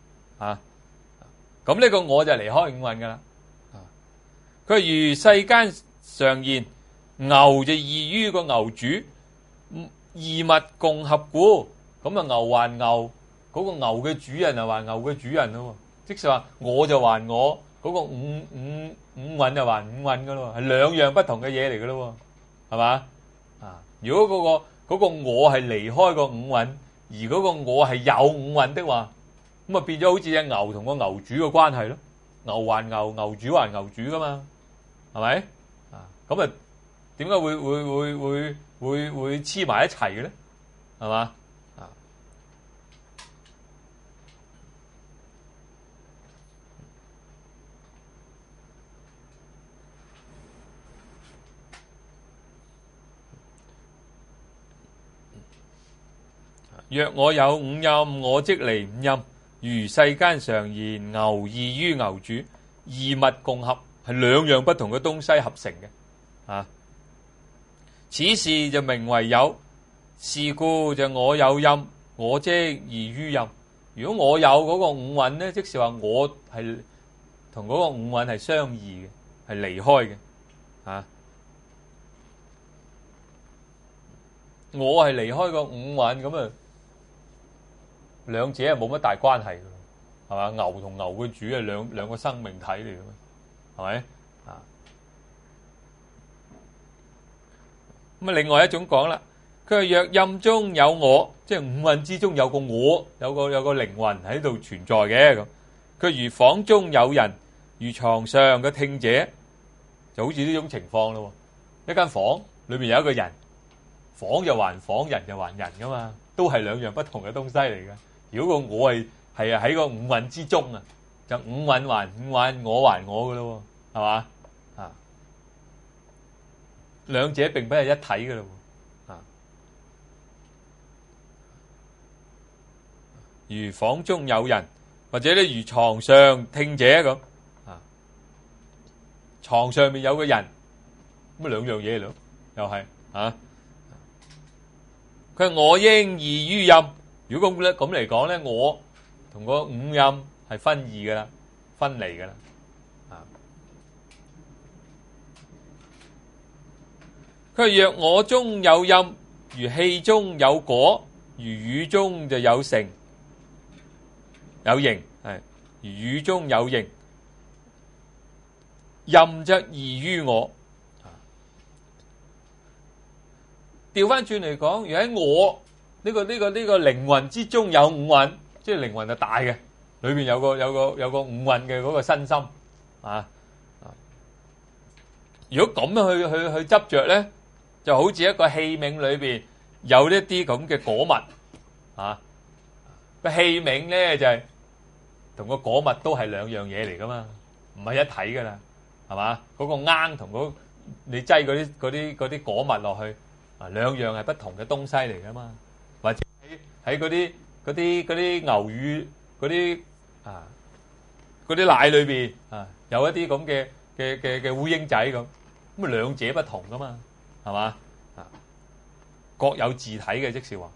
咁呢個我就離開五蘊噶啦。佢如世間常言，牛就異於個牛主，異物共合故，咁啊牛還牛。嗰個牛嘅主人就還牛嘅主人咯，即係話我就還我，嗰個五蘊就還五蘊噶咯，係兩樣不同嘅嘢嚟噶咯，係嘛？如果嗰個我係離開個五蘊，而嗰個我係有五蘊的話，咁啊變咗好似隻牛同個牛主嘅關係咯， 牛還牛，牛主還牛主噶嘛，係咪？啊，咁啊，點解會黐埋一齊嘅咧？係嘛？啊，若我有五陰，我即離五陰。如世間常言，牛異於牛主，異物共合，係兩樣不同嘅東西合成嘅。啊，此事就名為有。是故就我有陰，我即異於陰。如果我有嗰個五蘊咧，即是話我係同嗰個五蘊係相異嘅，係離開嘅。啊，我係離開個五蘊，咁啊，兩者係冇乜大關係嘅，係嘛？牛同牛嘅主係兩個生命體嚟嘅，係咪？啊，咁啊，另外一種講啦，佢話若陰中有我，即係五蘊之中有個我，有個靈魂喺度存在嘅咁。佢如房中有人，如床上嘅聽者，就好似呢種情況咯。一間房裏邊有一個人，房就還房，人就還人噶嘛，都係兩樣不同嘅東西嚟嘅。如果個我係喺個五蘊之中啊，就五蘊還五蘊，我還我噶咯，係嘛？啊，兩者並不係一體噶咯。啊，如房中有人，或者咧如床上聽者咁。啊，床上面有個人，咁兩樣嘢嚟咯，又係啊。佢話我應異於陰。如果咁嚟講咧，我同個五陰係分異噶啦，分離噶啦。啊，佢話若我中有陰，如氣中有果，如乳中就有成有形，係如乳中有形，陰則異於我。調翻轉嚟講，如喺我呢個靈魂之中有五蘊，即係靈魂係大嘅，裏邊有個五蘊嘅嗰個身心啊。如果咁樣去執着咧，就好似一個器皿裏邊有一啲咁嘅果物啊。個器皿咧就係同個果物都係兩樣嘢嚟噶嘛，唔係一體噶啦，係嘛？嗰個罌同你擠嗰啲果物落去。啊，兩樣係不同嘅東西嚟噶嘛，或者喺嗰啲牛乳嗰啲奶裏邊啊，有一啲咁嘅烏蠅仔咁，咁啊兩者不同噶嘛，係嘛？啊，各有自體嘅，即是話，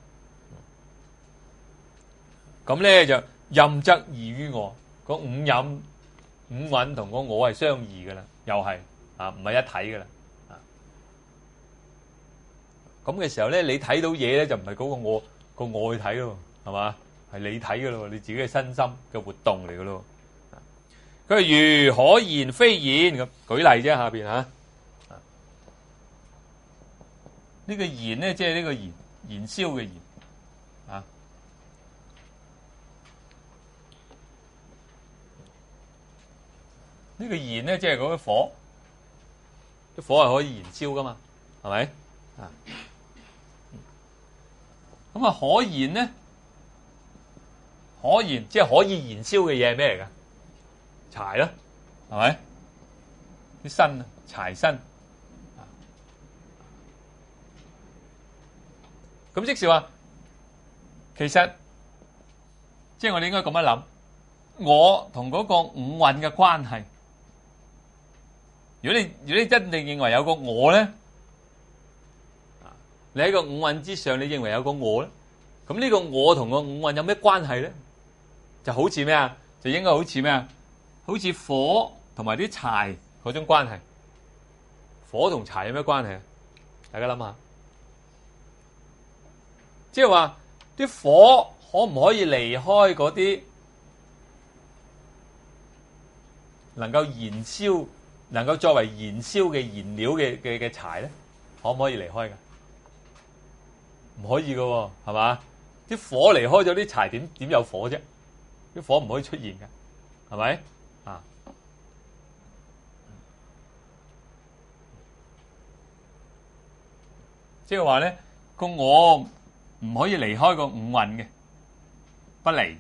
咁咧就陰則異於我，個五蘊同個我係相異噶啦，又係啊，唔係一體噶啦。咁嘅時候咧，你睇到嘢咧就唔係嗰個我去睇咯，係嘛？係你睇噶咯，你自己嘅身心嘅活動嚟噶咯。佢話如可言非言咁，舉例啫，下邊吓。呢個言咧，即係呢個燃燒嘅燃啊。呢個燃咧，即係嗰個火，啲火係可以燃燒噶嘛，係咪啊？咁啊，可燃咧，可燃即係可以燃燒嘅嘢係咩嚟噶？柴咯，係咪？啲薪啊，柴薪。咁即是話，其實即係我哋應該咁樣諗，我同嗰個五蘊嘅關係。如果你真正認為有個我咧，你喺個五蘊之上，你認為有個我咧，咁呢個我同個五蘊有咩關係咧？就好似咩啊？就應該好似咩啊？好似火同埋啲柴嗰種關係。火同柴有咩關係啊？大家諗下，即係話啲火可唔可以離開嗰啲能夠燃燒、能夠作為燃燒嘅燃料嘅柴咧？可唔可以離開噶？唔可以噶，係嘛？啲火離開咗啲柴，點有火啫？啲火唔可以出現嘅，係咪啊？ 即係話咧個我唔可以離開個五蘊嘅，不離，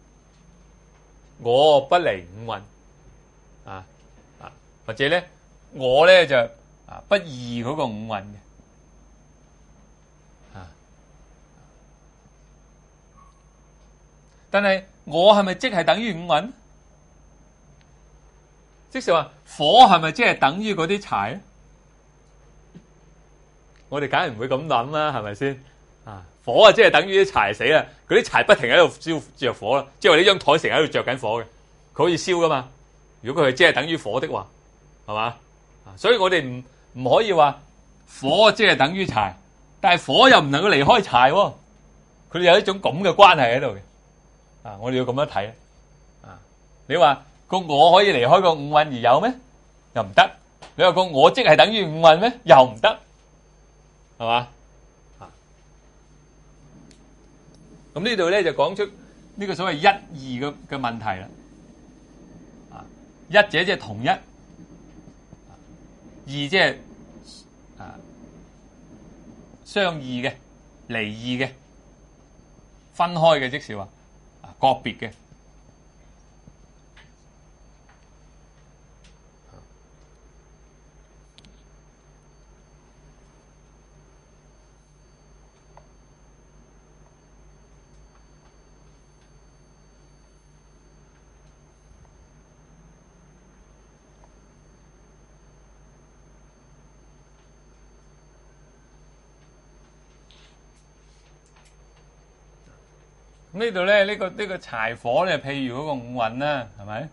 我不離五蘊啊，或者咧我咧就不異嗰個五蘊嘅啊。但係我係咪即係等於五蘊？即是話火係咪即係等於嗰啲柴咧？我哋梗係唔會咁諗啦，係咪先？啊，火啊，即係等於啲柴死啦，嗰啲柴不停喺度燒着火啦，即係話呢張台成日喺度着緊火嘅，佢可以燒噶嘛？如果佢係即係等於火的話，係嘛？所以我哋唔可以話火即係等於柴，但係火又唔能夠離開柴喎，佢哋有一種咁嘅關係喺度嘅。啊，我哋要咁樣睇啊！你話個我可以離開個五蘊而有咩？又唔得。你話個我即係等於五蘊咩？又唔得，係嘛？咁呢度咧就講出呢個所謂一異嘅問題啦。啊，一者即係同一，異即係相異嘅、離異嘅、分開嘅，即是話個別嘅。呢度咧，呢個柴火咧，譬如嗰個五蘊啦，係咪？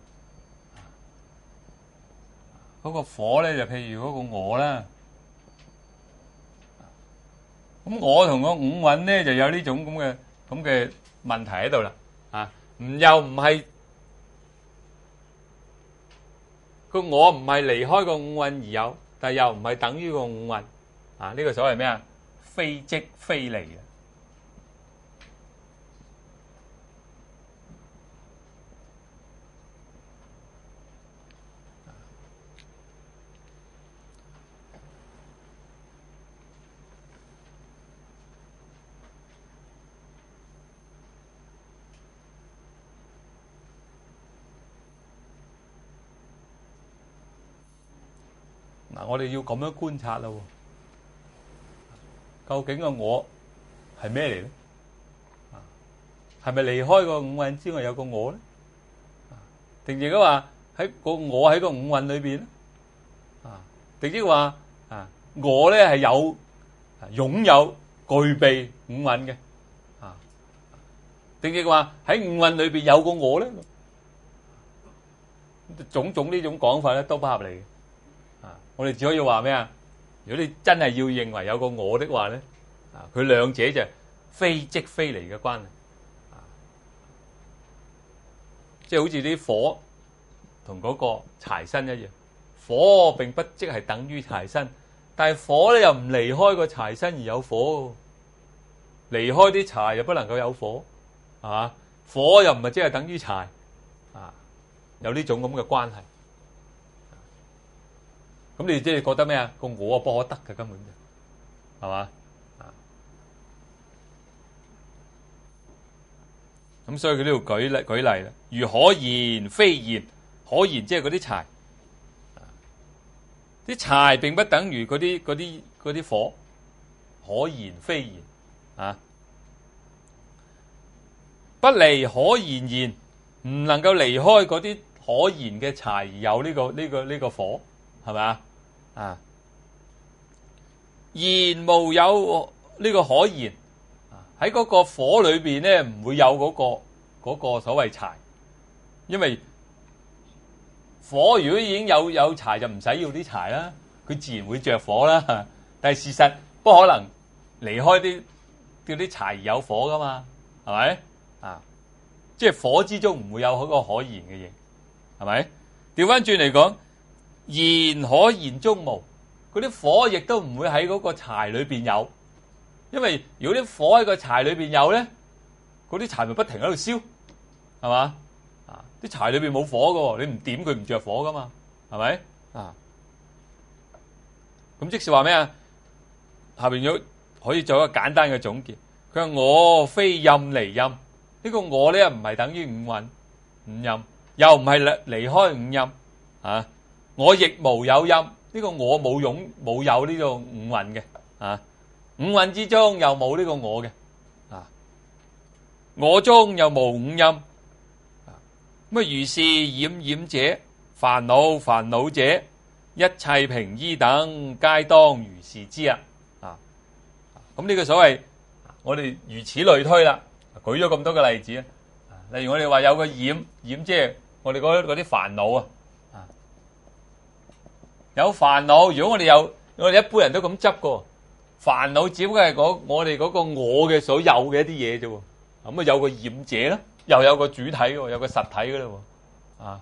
嗰個火咧就譬如嗰個我啦。咁我同個五蘊咧就有呢種咁嘅問題喺度啦。啊，又唔係個我唔係離開個五蘊而有，但係又唔係等於個五蘊。啊，呢個所謂咩啊？非即非離嘅。嗱，我哋要咁樣觀察啦。究竟個我係咩嚟咧？係咪離開個五蘊之外有個我咧？定亦都話喺個我喺個五蘊裏邊咧？定亦話我咧係擁有具備五蘊嘅？定亦話喺五蘊裏邊有個我咧？種種呢種講法咧都不合理嘅。我哋只可以話咩啊？如果你真係要認為有個我的話咧，佢兩者就非即非離嘅關係，即係好似啲火同嗰個柴身一樣，火並不即係等於柴身，但係火咧又唔離開個柴身而有火，離開啲柴又不能夠有火，係嘛？火又唔係即係等於柴，有呢種咁嘅關係。咁你即係覺得咩啊？個我不可得嘅根本就係嘛？咁所以佢呢度舉例啦，如可燃非燃，可燃即係嗰啲柴，啲柴並不等於嗰啲火，可燃非燃不離可燃燃，唔能夠離開嗰啲可燃嘅柴而有呢個火。係咪啊？燃無有呢個可燃，喺嗰個火裏邊咧，唔會有嗰個所謂柴，因為火如果已經有柴，就唔使要啲柴啦，佢自然會着火啦。但係事實不可能離開啲柴而有火噶嘛，係咪？即係火之中唔會有嗰個可燃嘅嘢，係咪？調翻轉嚟講。燃可燃中無，嗰啲火亦都唔會喺嗰個柴裏邊有，因為如果啲火喺個柴裏邊有咧，嗰啲柴咪不停喺度燒，係嘛？啲柴裏邊冇火噶，你唔點佢唔着火噶嘛，係咪？咁即是話咩啊？下邊可以做一個簡單嘅總結。佢話我非陰離陰，呢個我咧唔係等於五蘊五陰，又唔係離開五陰啊。我亦無有陰，呢個我冇有呢個五蘊嘅啊。五蘊之中又冇呢個我嘅啊。我中又無五陰。咁如是染染者，煩惱煩惱者，一切平依等，皆當如是知啊！咁呢個所謂我哋如此類推啦，舉咗咁多個例子啊。例如我哋話有個染，即係我哋嗰啲煩惱啊。有煩惱，如果我哋一般人都咁執過，煩惱只不過係我哋嗰個我嘅所有嘅一啲嘢啫。咁啊有個染者啦，又有個主體喎，有個實體嘅啦喎。啊，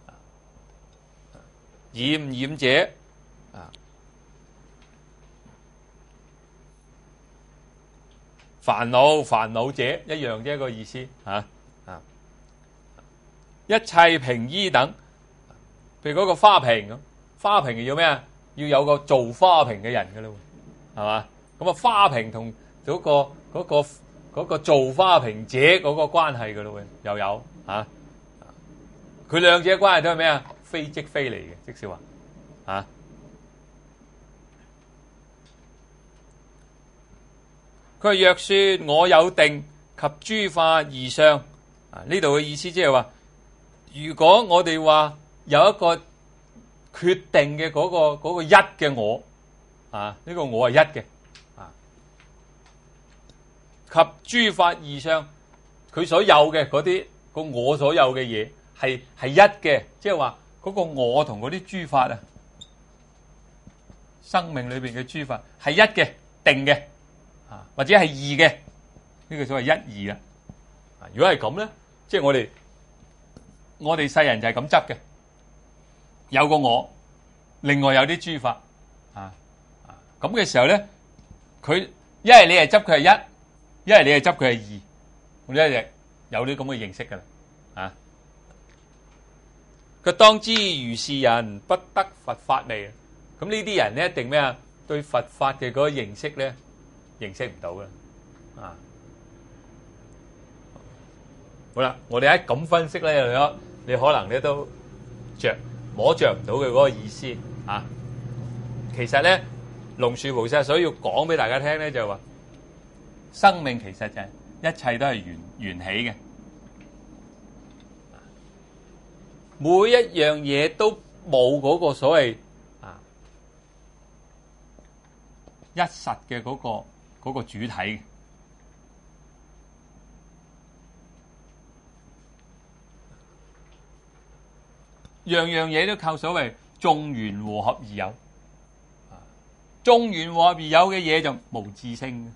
染者啊，煩惱者一樣啫，個意思啊。一切平依等，譬如嗰個花瓶咁，花瓶要咩啊？要有個做花瓶嘅人嘅啦，係嘛？咁啊花瓶同嗰個做花瓶者嗰個關係嘅咯，又有啊。佢兩者關係都係咩啊？非即非離嘅，即是話啊。佢話若說我有定及諸法二相啊，呢度嘅意思即係話，如果我哋話有一個決定嘅嗰個一嘅我啊，呢個我係一嘅啊，及諸法二相，佢所有嘅嗰啲個我所有嘅嘢係一嘅，即係話嗰個我同嗰啲諸法啊，生命裏邊嘅諸法係一嘅定嘅啊，或者係二嘅，呢個所謂一二啦。如果係咁咧，即係我哋世人就係咁執嘅，有個我，另外有啲諸法咁嘅時候咧，佢一係你係執佢係一，一係你係執佢係二，咁一直有啲咁嘅認識噶啦啊。佢當知如是人不得佛法味，咁呢啲人咧一定咩啊？對佛法嘅嗰個認識咧，認識唔到嘅啊。好啦，我哋喺咁分析咧，你可能咧都摸着唔到佢嗰個意思啊。其實咧，龍樹菩薩所要講俾大家聽咧，就係話生命其實就係一切都係緣起嘅，每一樣嘢都冇嗰個所謂一實嘅嗰個主體嘅。樣樣嘢都靠所謂眾緣和合而有，眾緣和合而有嘅嘢就無自性，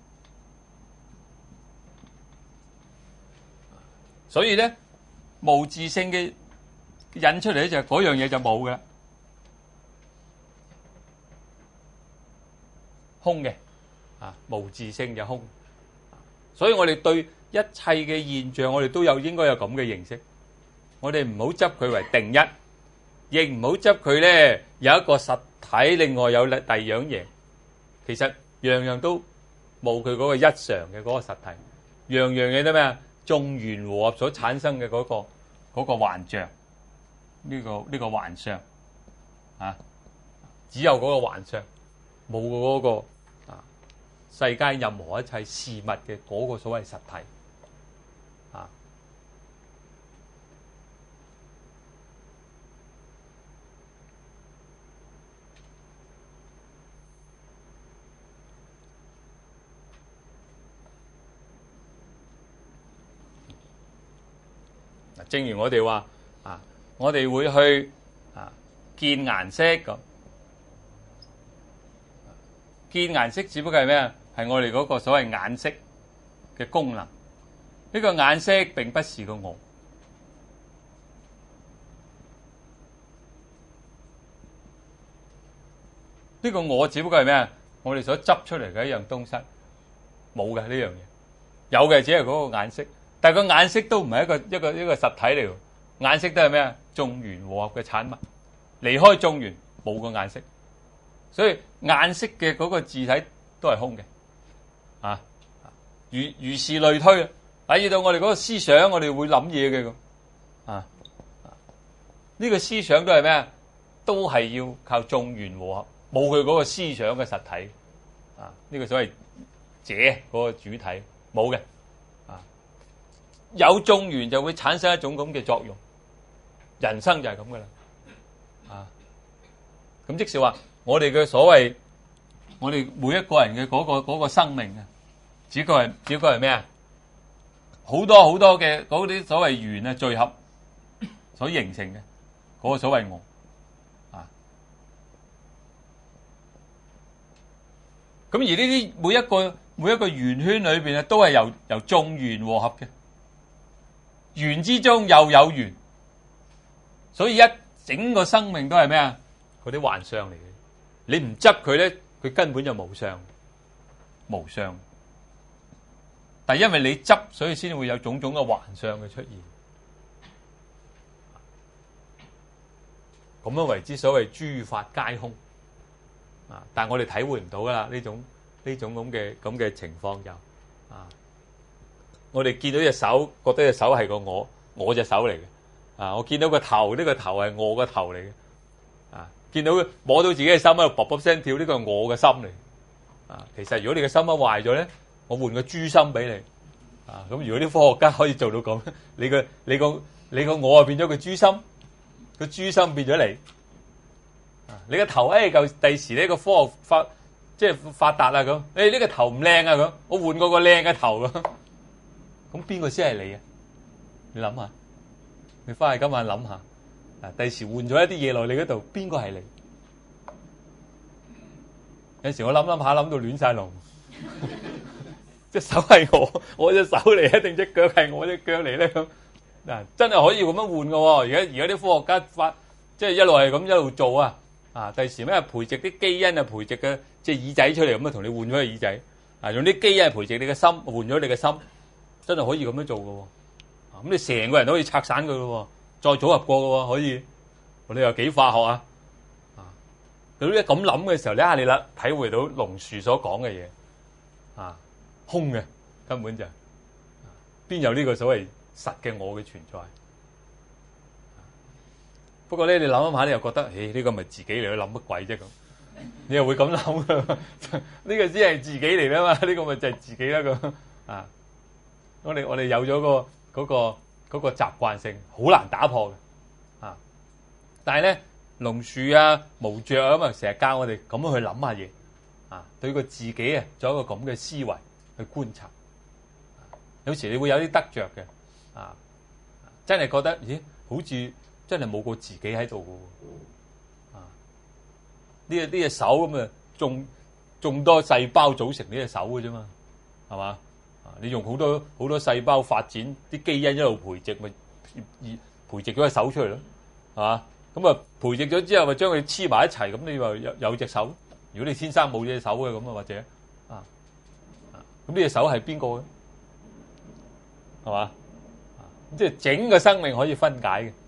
所以咧無自性嘅引出嚟咧就係嗰樣嘢就冇嘅，空嘅無自性就空，所以我哋對一切嘅現象，我哋都應該有咁嘅認識，我哋唔好執佢為定一。亦唔好執佢咧，有一個實體，另外有第二樣嘢。其實樣樣都冇佢嗰個一常嘅嗰個實體，樣樣嘢都咩啊？眾緣和合所產生嘅嗰個幻象，呢個幻象啊，只有嗰個幻象，冇嗰個世間任何一切事物嘅嗰個所謂實體啊。正如我哋話我哋會去見顏色咁，見顏色只不過係咩啊？係我哋嗰個所謂眼色嘅功能。呢個眼色並不是個我，呢個我只不過係咩啊？我哋所執出嚟嘅一樣東西，冇嘅呢樣嘢，有嘅只係嗰個眼色。但係個眼色都唔係一個實體嚟喎，眼色都係咩啊？眾緣和合嘅產物，離開眾緣冇個眼色，所以眼色嘅嗰個自體都係空嘅啊，如是類推啊，乃至到我哋嗰個思想，我哋會諗嘢嘅咁啊。呢個思想都係咩啊？都係要靠眾緣和合，冇佢嗰個思想嘅實體啊。呢個所謂者嗰個主體冇嘅啊。有眾緣就會產生一種咁嘅作用，人生就係咁噶啦啊。咁即是話，我哋嘅所謂，我哋每一個人嘅嗰個生命啊，只不過係咩啊？好多好多嘅嗰啲所謂緣啊聚合所形成嘅嗰個所謂我啊。咁而呢啲每一個圓圈裏邊啊，都係由眾緣和合嘅，緣之中又有緣，所以一整個生命都係咩啊？嗰啲幻相嚟嘅，你唔執佢咧，佢根本就無相，無相。但係因為你執，所以先會有種種嘅幻相嘅出現。咁樣為之所謂諸法皆空啊！但係我哋體會唔到噶啦，呢種咁嘅情況就啊，我哋見到隻手，覺得隻手係個我隻手嚟嘅啊！我見到個頭，呢個頭係我個頭嚟嘅啊！見到摸到自己嘅心喺度卜卜聲跳，呢個係我嘅心嚟啊！其實如果你嘅心一壞咗咧，我換個豬心俾你啊！咁如果啲科學家可以做到咁，你個我啊變咗個豬心，個豬心變咗你啊！你個頭第時呢個科學發達啦咁，呢個頭唔靚啊咁，我換個靚嘅頭咁，咁邊個先係你啊？你諗下，你翻去今晚諗下，啊第時換咗一啲嘢落你嗰度，邊個係你？有時我諗下諗到亂晒龍。隻手係我隻手嚟，定隻腳係我隻腳嚟咧咁嗱，真係可以咁樣換噶。而家啲科學家一路係咁一路做啊！第時咩培植啲基因啊，培植嘅即係耳仔出嚟咁啊，同你換咗個耳仔啊，用啲基因培植你嘅心，換咗你嘅心，真係可以咁樣做噶。咁你成個人都可以拆散佢咯，再組合過噶可以。你又幾化學啊？你一咁諗嘅時候，你啦體會到龍樹所講嘅嘢啊。空嘅根本就邊有呢個所謂實嘅我嘅存在？不過咧，你諗一下，你又覺得，呢個咪自己嚟，諗乜鬼啫咁？你又會咁諗嘅，呢個只係自己嚟啦嘛？呢個咪就係自己啦咁啊！我哋有咗嗰個習慣性，好難打破嘅啊！但係咧，龍樹啊、無著啊咁啊，成日教我哋咁樣去諗下嘢啊，對個自己啊，做一個咁嘅思維。去觀察，有時你會有啲得着嘅，啊，真係覺得，好似真係冇個自己喺度嘅，啊，呢隻手咁啊，眾多細胞組成呢隻手嘅啫嘛，係嘛？啊，你用好多細胞發展啲基因一路培植，咪培植咗隻手出嚟咯，係嘛？咁啊，培植咗之後，咪將佢黐埋一齊，咁你話有隻手？如果你天生冇隻手嘅咁啊，或者咁呢隻手係邊個嘅？係嘛？即係整個生命可以分解嘅。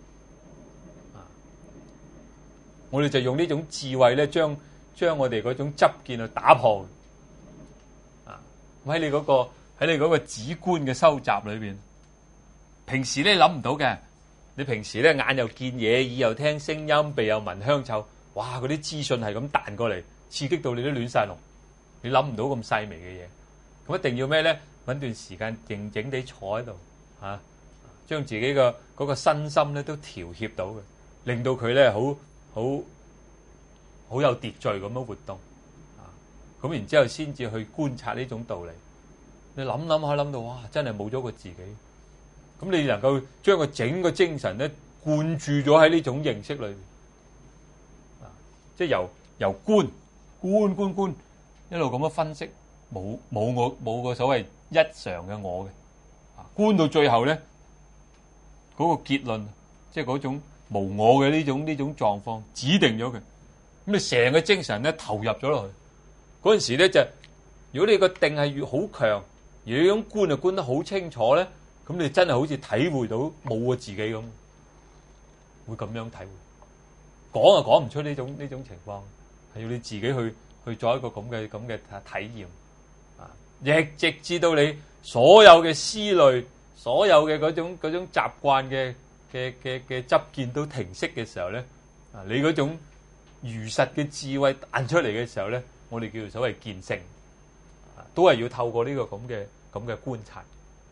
我哋就用呢種智慧咧，將我哋嗰種執見去打破。喺你嗰個主觀嘅收集裏邊，平時咧諗唔到嘅。你平時咧眼又見嘢，耳又聽聲音，鼻又聞香臭，哇！嗰啲資訊係咁彈過嚟，刺激到你都亂晒龍。你諗唔到咁細微嘅嘢。咁一定要咩咧？搵段時間靜靜地坐喺度，將自己嘅嗰個身心咧都調協到嘅，令到佢咧好有秩序咁樣活動，咁然之後先至去觀察呢種道理。你諗下諗到，哇！真係冇咗個自己。咁你能夠將個整個精神咧灌注咗喺呢種認識裏面，即係由觀一路咁樣分析。冇個所謂一常嘅我嘅，觀到最後咧，嗰個結論，即係嗰種無我嘅呢種狀況，指定咗佢。咁你成個精神咧投入咗落去，嗰陣時咧就，如果你個定係越好強，而呢種觀就觀得好清楚咧，咁你真係好似體會到冇個自己咁，會咁樣體會。講就講唔出呢種情況，係要你自己去做一個咁嘅體驗。 亦直至到你所有嘅思慮、所有嘅嗰種習慣嘅執見都停息嘅時候咧，啊，你嗰種如實嘅智慧彈出嚟嘅時候咧，我哋叫做所謂見性，都係要透過呢個咁嘅觀察。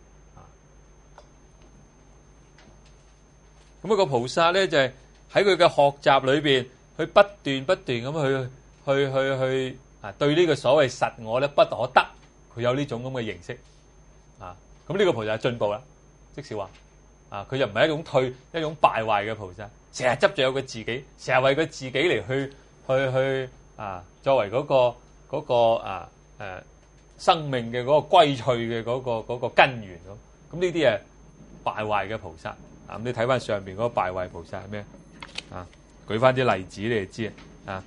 咁個菩薩咧就係喺佢嘅學習裏邊，去不斷咁去對呢個所謂實我咧不可得，佢有呢種咁嘅認識啊。咁呢個菩薩係進步啦，即是話啊，佢就唔係一種敗壞嘅菩薩，成日執住有個自己，成日為佢自己嚟去作為嗰個生命嘅嗰個歸趣嘅嗰個根源咁。咁呢啲係敗壞嘅菩薩。咁你睇翻上邊嗰個敗壞菩薩係咩啊？舉翻啲例子你就知啊。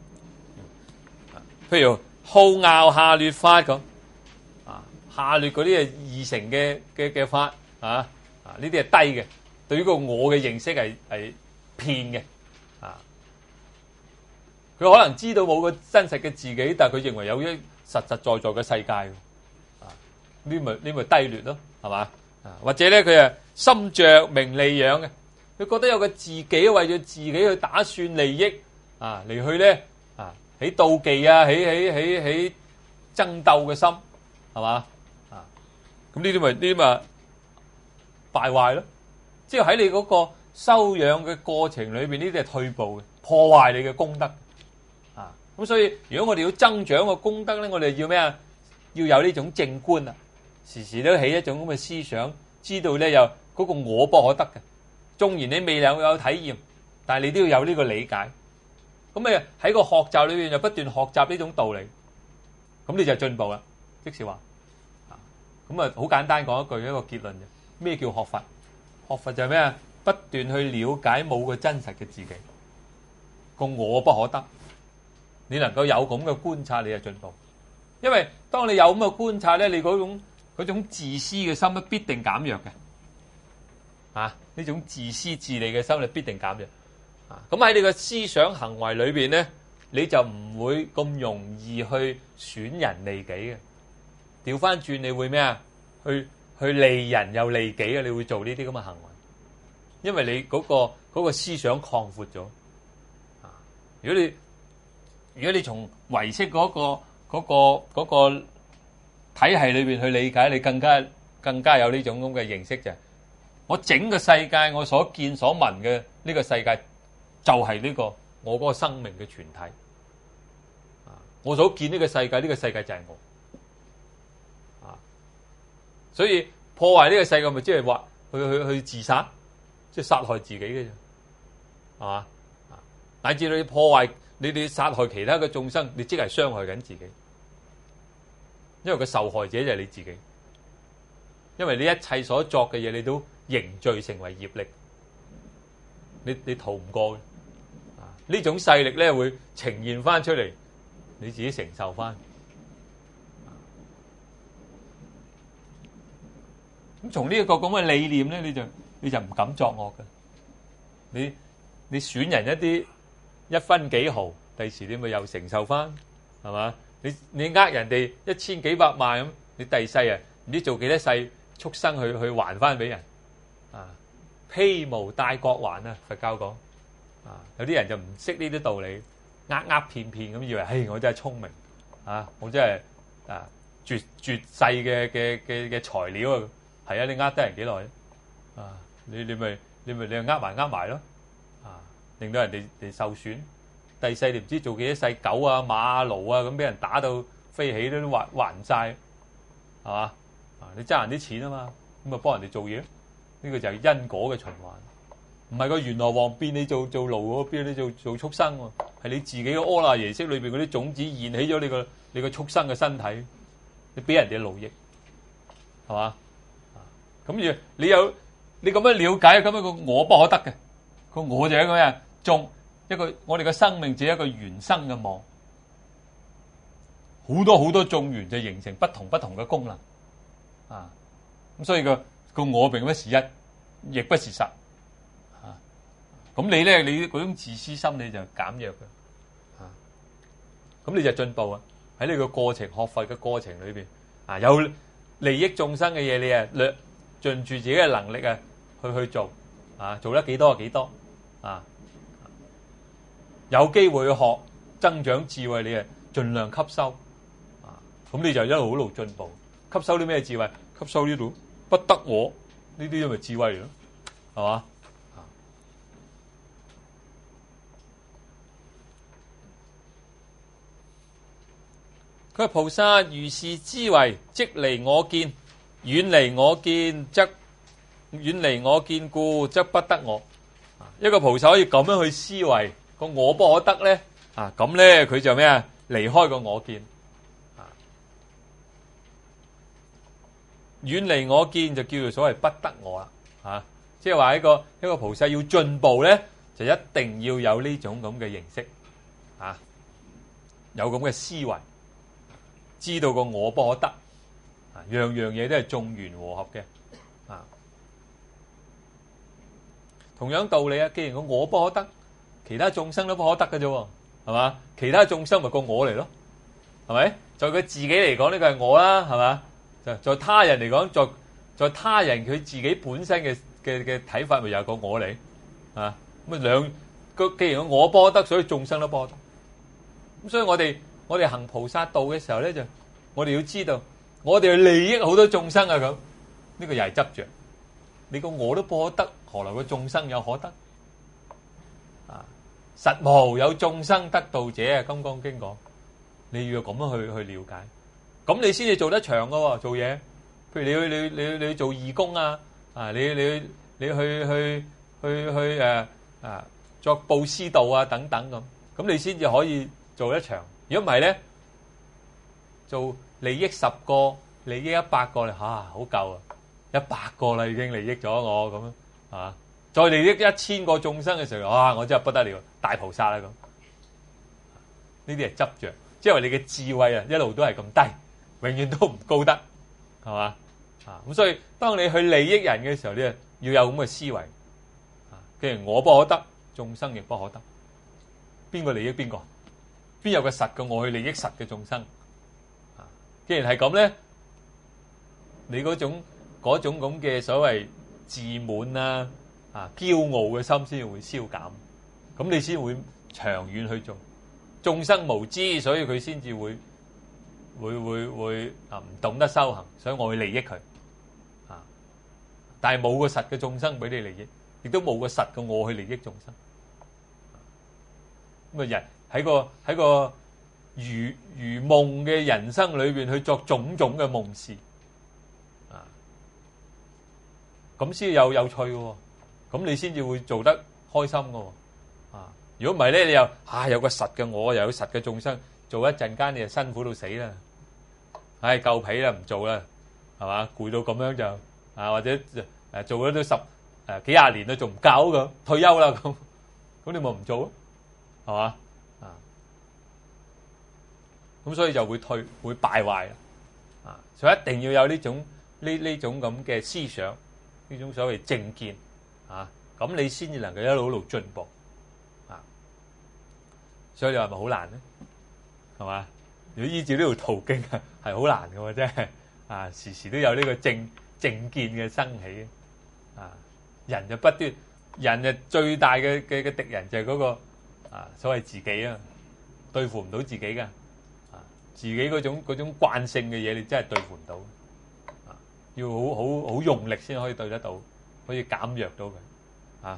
譬如好樂下劣法咁啊，下劣嗰啲係二乘嘅法啊，呢啲係低嘅，對於個我嘅認識係騙嘅啊。佢可能知道冇個真實嘅自己，但係佢認為有一實實在在嘅世界啊，呢咪低劣咯，係嘛？或者咧，佢係心着名利養嘅，佢覺得有個自己為咗自己去打算利益啊，嚟去咧起妒忌啊，起爭鬥嘅心，係嘛啊？咁呢啲咪敗壞咯，即係喺你嗰個修養嘅過程裏邊，呢啲係退步嘅，破壞你嘅功德啊。咁所以如果我哋要增長個功德咧，我哋要咩啊？要有呢種正觀啊！時時都起一種咁嘅思想，知道咧有嗰個我不可得嘅。縱然你未有體驗，但係你都要有呢個理解。咁你喺個學習裏邊就不斷學習呢種道理，咁你就進步啦。即是話，咁啊好簡單講一個結論啫。咩叫學佛？學佛就係咩啊？不斷去了解冇個真實嘅自己，個我不可得。你能夠有咁嘅觀察，你就進步。因為當你有咁嘅觀察咧，你嗰種自私嘅心咧必定減弱嘅，呢種自私自利嘅心你必定減弱，咁喺你嘅思想行為裏邊咧，你就唔會咁容易去損人利己嘅，調翻轉你會咩啊？去利人又利己嘅，你會做呢啲咁嘅行為，因為你嗰個思想擴闊咗，如果你從唯識嗰個體系裏邊去理解，你更加有呢種咁嘅認識，就係我整個世界我所見所聞嘅呢個世界就係呢個我嗰個生命嘅全體，我所見呢個世界，呢個世界就係我，所以破壞呢個世界咪即係話去自殺，即係殺害自己嘅啫，係嘛？乃至你破壞你殺害其他嘅眾生，你即係傷害緊自己。因為個受害者就係你自己，因為你一切所作嘅嘢，你都凝聚成為業力，你逃唔過嘅。呢種勢力咧會呈現翻出嚟，你自己承受翻。咁從呢一個咁嘅理念咧，你就唔敢作惡嘅。你損人一分幾毫，第時你咪又承受翻，係嘛？你呃人哋1000幾百萬咁，你第世啊唔知做幾多世畜生去還翻俾人披無戴角還啊！佛教講有啲人就唔識呢啲道理，騙咁以為，嘿，我真係聰明我真係絕世嘅材料啊！係啊，你呃得人幾耐你咪呃埋咯令到人哋受損。第世你唔知做幾多世狗啊馬啊驢啊咁俾人打到飛起都還唔晒，係嘛？你爭人啲錢啊嘛，咁啊幫人哋做嘢，呢個就係因果嘅循環，唔係個閻羅王變你做驢，變你做畜生喎，係你自己嘅阿賴耶識裏邊嗰啲種子燃起咗你個畜生嘅身體，你俾人哋勞役，係嘛？咁你咁樣了解，咁樣個我不可得嘅，個我就係一個咩？我哋嘅生命只係一個緣生嘅網，好多眾緣就形成不同嘅功能，咁所以個我並不是一，亦不是實，咁你咧，你嗰種自私心你就減弱嘅，咁你就進步啊！喺你個過程學佛嘅過程裏邊， 有利益眾生嘅嘢，你啊盡住自己嘅能力啊去做做得幾多就幾多有機會去學增長智慧，你啊盡量吸收咁你就一路進步。吸收啲咩智慧？吸收呢度不得我呢啲，咪智慧嚟咯，係嘛？佢話菩薩如是之為，即離我見，遠離我見則遠離我見故，則不得我。一個菩薩可以咁樣去思維個我不可得咧，咁咧佢就咩啊？離開個我見，遠離我見就叫做所謂不得我啦，即係話一個菩薩要進步咧，就一定要有呢種咁嘅認識，有咁嘅思維。知道個我不可得，樣樣嘢都係眾緣和合嘅，同樣道理啊！既然個我不可得，其他眾生都不可得嘅啫，係嘛？其他眾生咪個我嚟咯，係咪？在佢自己嚟講，呢個係我啦，係嘛？在他人嚟講，在他人佢自己本身嘅睇法，咪又係個我嚟啊？咁既然個我不可得，所以眾生都不可得。咁所以我哋行菩薩道嘅時候咧，就我哋要知道，我哋去利益好多眾生啊！咁呢個又係執着。你個我都不可得，何來個眾生有可得？實無有眾生得道者啊！《金剛經》講，你要咁樣去了解，咁你先至做得長噶喎。做嘢，譬如你去做義工你去作布施道啊等等咁你先至可以做得長。如果唔係咧，做利益10個、利益100個咧，好夠啊！100個啦，已經利益咗我咁樣，再利益1000個眾生嘅時候，我真係不得了，大菩薩啦咁。呢啲係執着，即係話你嘅智慧啊，一路都係咁低，永遠都唔高得，係嘛？咁所以當你去利益人嘅時候咧，要有咁嘅思維。既然我不可得，眾生亦不可得，邊個利益邊個？邊有個實嘅我去利益實嘅眾生？既然係咁咧，你嗰種咁嘅所謂自滿驕傲嘅心先會消減，咁你先會長遠去做。眾生無知，所以佢先至會唔懂得修行，所以我去利益佢。但係冇個實嘅眾生俾你利益，亦都冇個實嘅我去利益眾生。咁人喺個如夢嘅人生裏邊去作種種嘅夢事，咁先有趣嘅，咁你先至會做得開心嘅。如果唔係咧，你又有個實嘅我，又有實嘅眾生，做一陣間你就辛苦到死啦，夠皮啦，唔做啦，係嘛？攰到咁樣就或者做咗都幾廿年都仲唔夠咁，退休啦咁你咪唔做咯，係嘛？咁所以就會敗壞啦，所以一定要有呢種咁嘅思想，呢種所謂正見，咁你先至能夠一路進步，所以你話咪好難咧，係嘛？如果依照呢條途徑係好難嘅喎，真係時時都有呢個正見嘅生起，人就不斷，人就最大嘅敵人就係嗰個所謂自己啊，對付唔到自己噶。自己嗰種慣性嘅嘢，你真係對付唔到，要好用力先可以對得到，可以減弱到佢。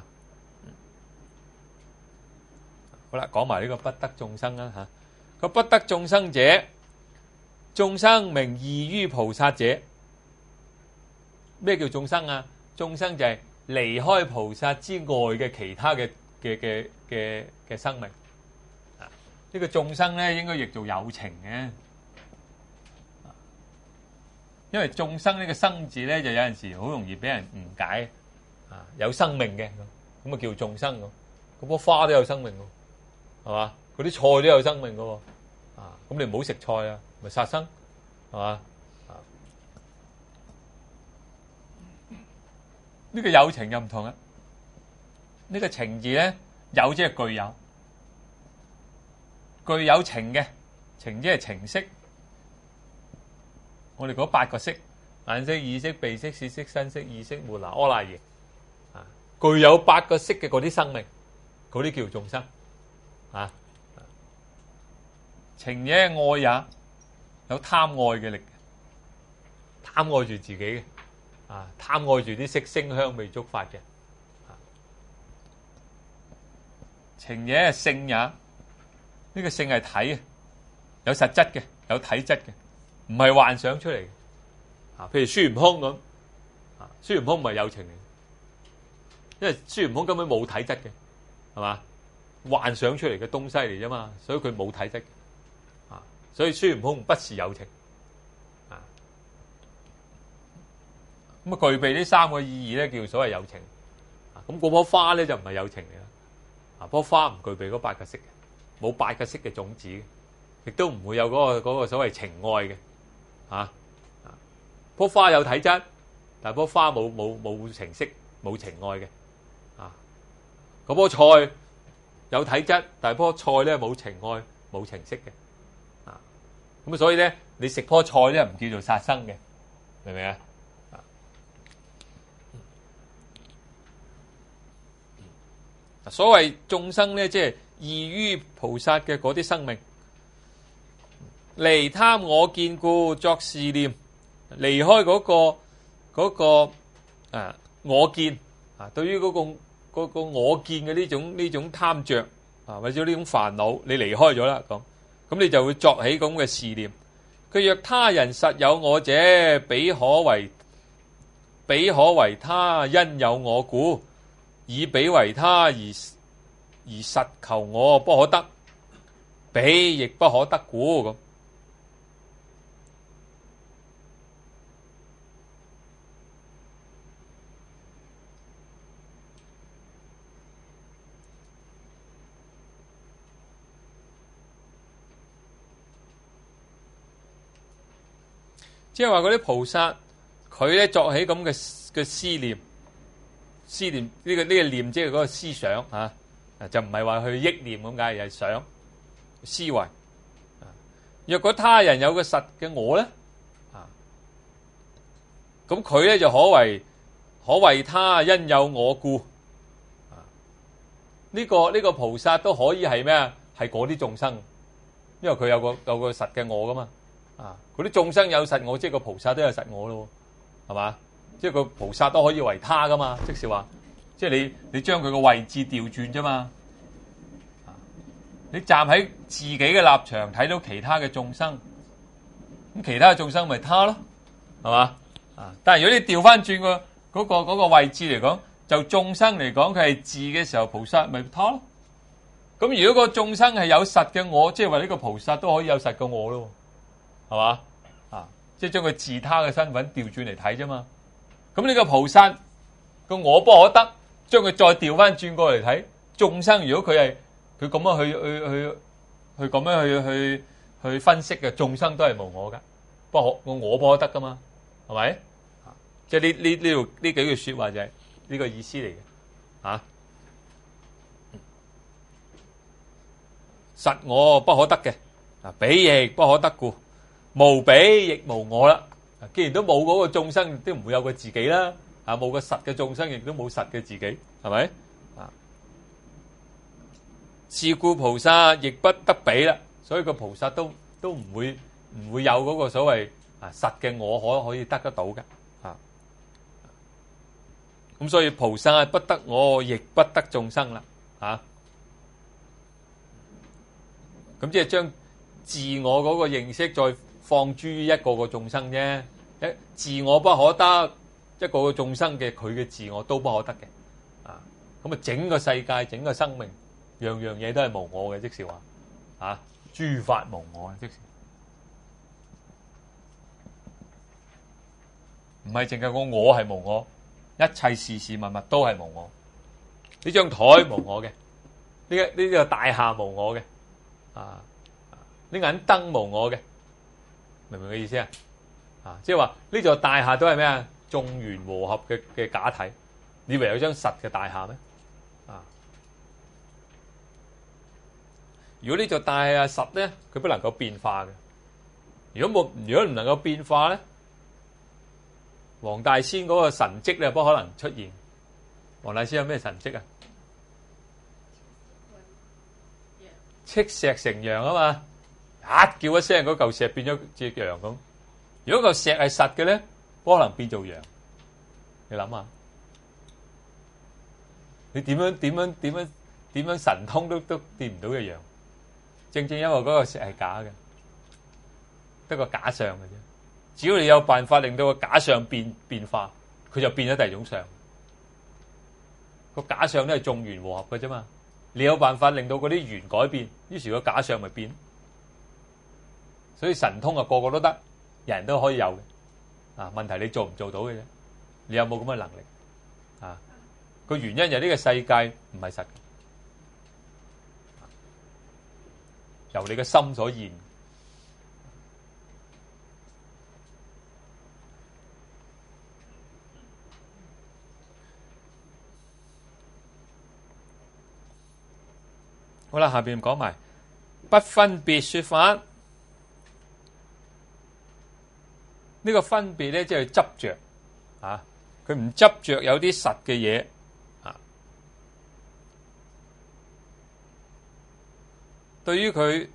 好啦，講埋呢個不得眾生啦。個不得眾生者，眾生名異於菩薩者。咩叫眾生啊？眾生就係離開菩薩之外嘅其他嘅生命。呢個眾生咧，應該譯做有情嘅，因為眾生呢個生字咧，就有陣時好容易俾人誤解，有生命嘅咁叫眾生咁。嗰棵花都有生命嘅，係嘛？嗰啲菜都有生命嘅，咁你唔好食菜啊，咪殺生，係嘛？呢個有情又唔同啊。呢個情字咧，有即係具有。具有情嘅情，即係情識。 我哋嗰8個識，眼識、耳識、鼻識、舌識、身識、意識、末那、阿賴耶，啊，具有8個識嘅嗰啲生命，嗰啲叫眾生，啊，情也愛也，有貪愛嘅力，貪愛住自己嘅，啊，貪愛住啲色聲香味觸法嘅，情也性也，呢個性係體嘅，有實質嘅，有體質嘅，唔係幻想出嚟嘅。啊，譬如孫悟空咁，啊，孫悟空唔係有情嚟，因為孫悟空根本冇體質嘅，係嘛？幻想出嚟嘅東西嚟啫嘛，所以佢冇體質嘅，啊，所以孫悟空不是有情，啊，咁啊具備呢3個意義咧，叫所謂有情，啊，咁嗰棵花咧就唔係有情嚟啦，啊，棵花唔具備嗰8個識嘅，冇8個識嘅種子嘅，亦都唔會有嗰個所謂情愛嘅，啊。棵花有體質，但係棵花冇情識，冇情愛嘅，啊，嗰棵菜有體質，但係棵菜咧冇情愛，冇情識嘅，啊，咁所以咧你食棵菜咧唔叫做殺生嘅，明唔明啊？所謂眾生咧，即係異於菩薩嘅嗰啲生命，離貪我見故作是念。離開嗰個我見啊，對於嗰個我見嘅呢種貪着啊，或者呢種煩惱，你離開咗啦，咁你就會作起咁嘅是念。佢若他人實有我者，彼可為他因有我故，以彼為他而實求我不可得，彼亦不可得故咁。即係話嗰啲菩薩，佢咧作起咁嘅思念呢個念，即係嗰個思想啊，就唔係話去憶念咁解，而係想思維。若果他人有個實嘅我咧，啊，咁佢咧就可為他因有我故，啊，呢個菩薩都可以係咩啊？係嗰啲眾生，因為佢有個實嘅我噶嘛。啊！嗰啲眾生有實我，即係個菩薩都有實我咯，係嘛？即係個菩薩都可以為他噶嘛，即是話，即係你將佢個位置調轉啫嘛。你站喺自己嘅立場睇到其他嘅眾生，咁其他嘅眾生咪他咯，係嘛？啊！但係如果你調翻轉嗰個位置嚟講，就眾生嚟講，佢係智嘅時候，菩薩咪他咯。咁如果個眾生係有實嘅我，即係話呢個菩薩都可以有實嘅我咯。係嘛？啊，即係將佢自他嘅身份調轉嚟睇啫嘛。咁呢個菩薩個我不可得，將佢再調翻轉過嚟睇眾生。如果佢咁樣去咁樣去分析嘅，眾生都係無我噶，我不可得噶嘛，係咪？即係呢幾句說話就係呢個意思嚟嘅。啊，實我不可得嘅，啊，彼亦不可得故。無彼亦無我啦，既然都冇嗰個眾生，都唔會有個自己啦。啊，冇個實嘅眾生，亦都冇實嘅自己，係咪？啊，是故菩薩亦不得彼啦。所以個菩薩都唔會有嗰個所謂實嘅我可以得到嘅。啊，咁所以菩薩不得我，亦不得眾生啦。啊，咁即係將自我嗰個認識再放諸於一個眾生啫，自我不可得，一個眾生嘅佢嘅自我都不可得嘅，啊，咁啊整個世界整個生命，樣樣嘢都係無我嘅，即是話，啊，諸法無我啊，即是，唔係淨係個我係無我，一切事事物物都係無我，呢張台無我嘅，呢個大廈無我嘅，啊，呢盞燈無我嘅。明唔明嘅意思啊？啊，即係話呢座大廈都係咩啊？眾緣和合嘅假體，你以為有張實嘅大廈咩？啊，如果呢座大廈實咧，佢不能夠變化嘅。如果唔能夠變化咧， 黃大仙嗰個神蹟咧，不可能出現。黃大仙有咩神蹟啊？赤石成羊啊嘛，一叫一聲，嗰嚿石變咗隻羊咁。如果嚿石係實嘅咧，不可能變做羊。你諗下，你點樣神通都掂唔到嘅羊。正正因為嗰個石係假嘅，得個假象嘅啫。只要你有辦法令到個假象變化，佢就變咗第二種相。個假象都係眾緣和合嘅啫嘛。你有辦法令到嗰啲緣改變，於是個假象咪變。所以神通啊，個個都得，人人都可以有嘅。啊，問題你做唔做到嘅啫？你有冇咁嘅能力？啊，個原因就係呢個世界唔係實嘅，由你嘅心所現。好啦，下邊講埋不分別說法。呢個分別咧，即係執着啊！佢唔執着有啲實嘅嘢啊。對於佢，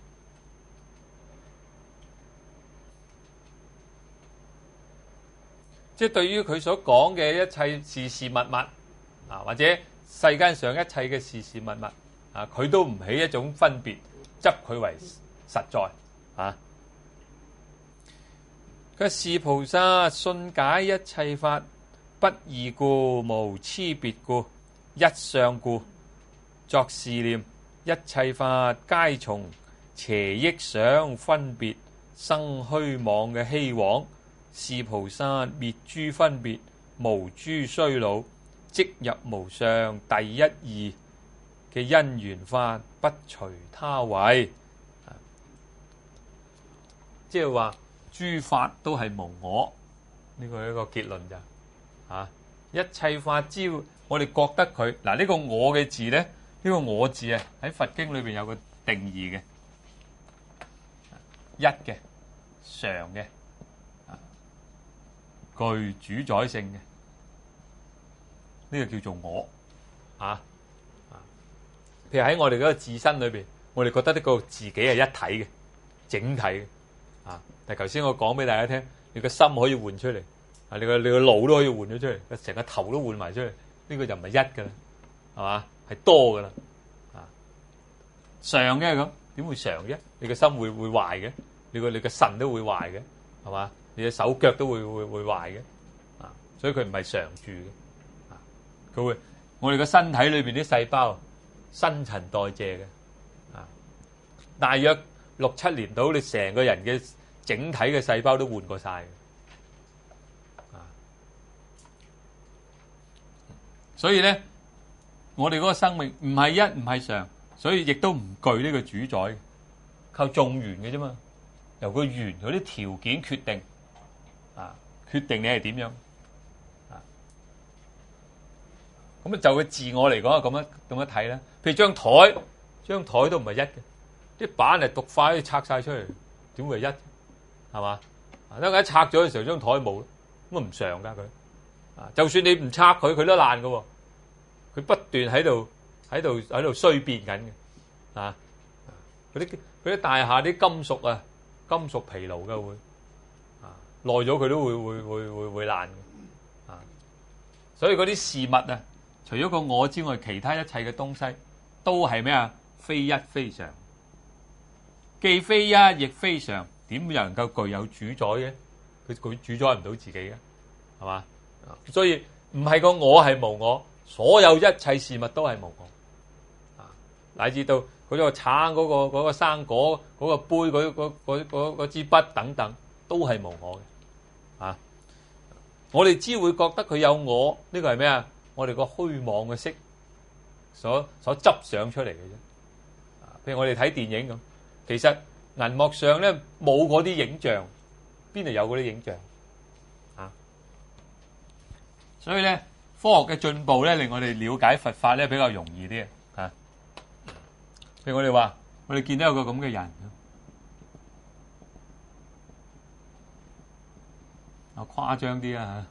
即係對於佢所講嘅一切事事物物啊，或者世間上一切嘅事事物物啊，佢都唔起一種分別，執佢為實在啊。佢是菩薩信解一切法，不異故，無差別故，一相故，作是念：一切法皆從邪憶想分別生虛妄嘅希往。是菩薩滅諸分別，無諸衰老，即入無上第一義嘅因緣法，不隨他為。即係話諸法都係無我，呢個係一個結論咋。啊，一切法只要我哋覺得佢嗱，呢個我嘅字咧，呢個我字啊喺佛經裏邊有個定義嘅，一嘅常嘅，具主宰性嘅，呢個叫做我啊。譬如喺我哋嗰個自身裏邊，我哋覺得呢個自己係一體嘅、整體嘅啊。但係頭先我講俾大家聽，你個心可以換出嚟，啊，你個腦都可以換咗出嚟，成個頭都換埋出嚟，呢個就唔係一噶啦，係嘛？係多噶啦，啊，常嘅咁點會常啫？你個心會壞嘅，你個腎都會壞嘅，係嘛？你嘅手腳都會壞嘅，啊，所以佢唔係常住嘅，啊，佢會我哋個身體裏邊啲細胞新陳代謝嘅，啊，大約6、7年到，你成個人嘅整體嘅細胞都換過晒嘅，啊，所以咧，我哋嗰個生命唔係一唔係常，所以亦都唔具呢個主宰嘅，靠眾緣嘅啫嘛，由個緣嗰啲條件決定。啊！決定你係點樣啊？咁啊，就佢自我嚟講啊，咁樣睇啦。譬如張台都唔係一嘅，啲板係獨塊拆晒出嚟，點會係一？係嘛？啊，等佢一拆咗嘅時候，張台冇，咁啊唔常噶佢。啊，就算你唔拆佢，佢都爛噶喎。佢不斷喺度衰變緊嘅。啊，嗰啲大廈啲金屬啊，金屬疲勞嘅會。耐咗佢都會爛嘅，啊！所以嗰啲事物啊，除咗個我之外，其他一切嘅東西都係咩啊？非一非常，既非一亦非常，點能夠具有主宰嘅？佢主宰唔到自己嘅，係嘛？所以唔係個我係無我，所有一切事物都係無我，啊！乃至到嗰個橙、嗰個生果、嗰個杯、嗰支筆等等，都係無我嘅。啊！我哋只會覺得佢有我，呢個係咩啊？我哋個虛妄嘅色所執想出嚟嘅啫。譬如我哋睇電影咁，其實銀幕上咧冇嗰啲影像，邊度有嗰啲影像啊？所以咧，科學嘅進步咧，令我哋了解佛法咧比較容易啲啊。譬如我哋話，我哋見到有個咁嘅人。 啊誇張啲啊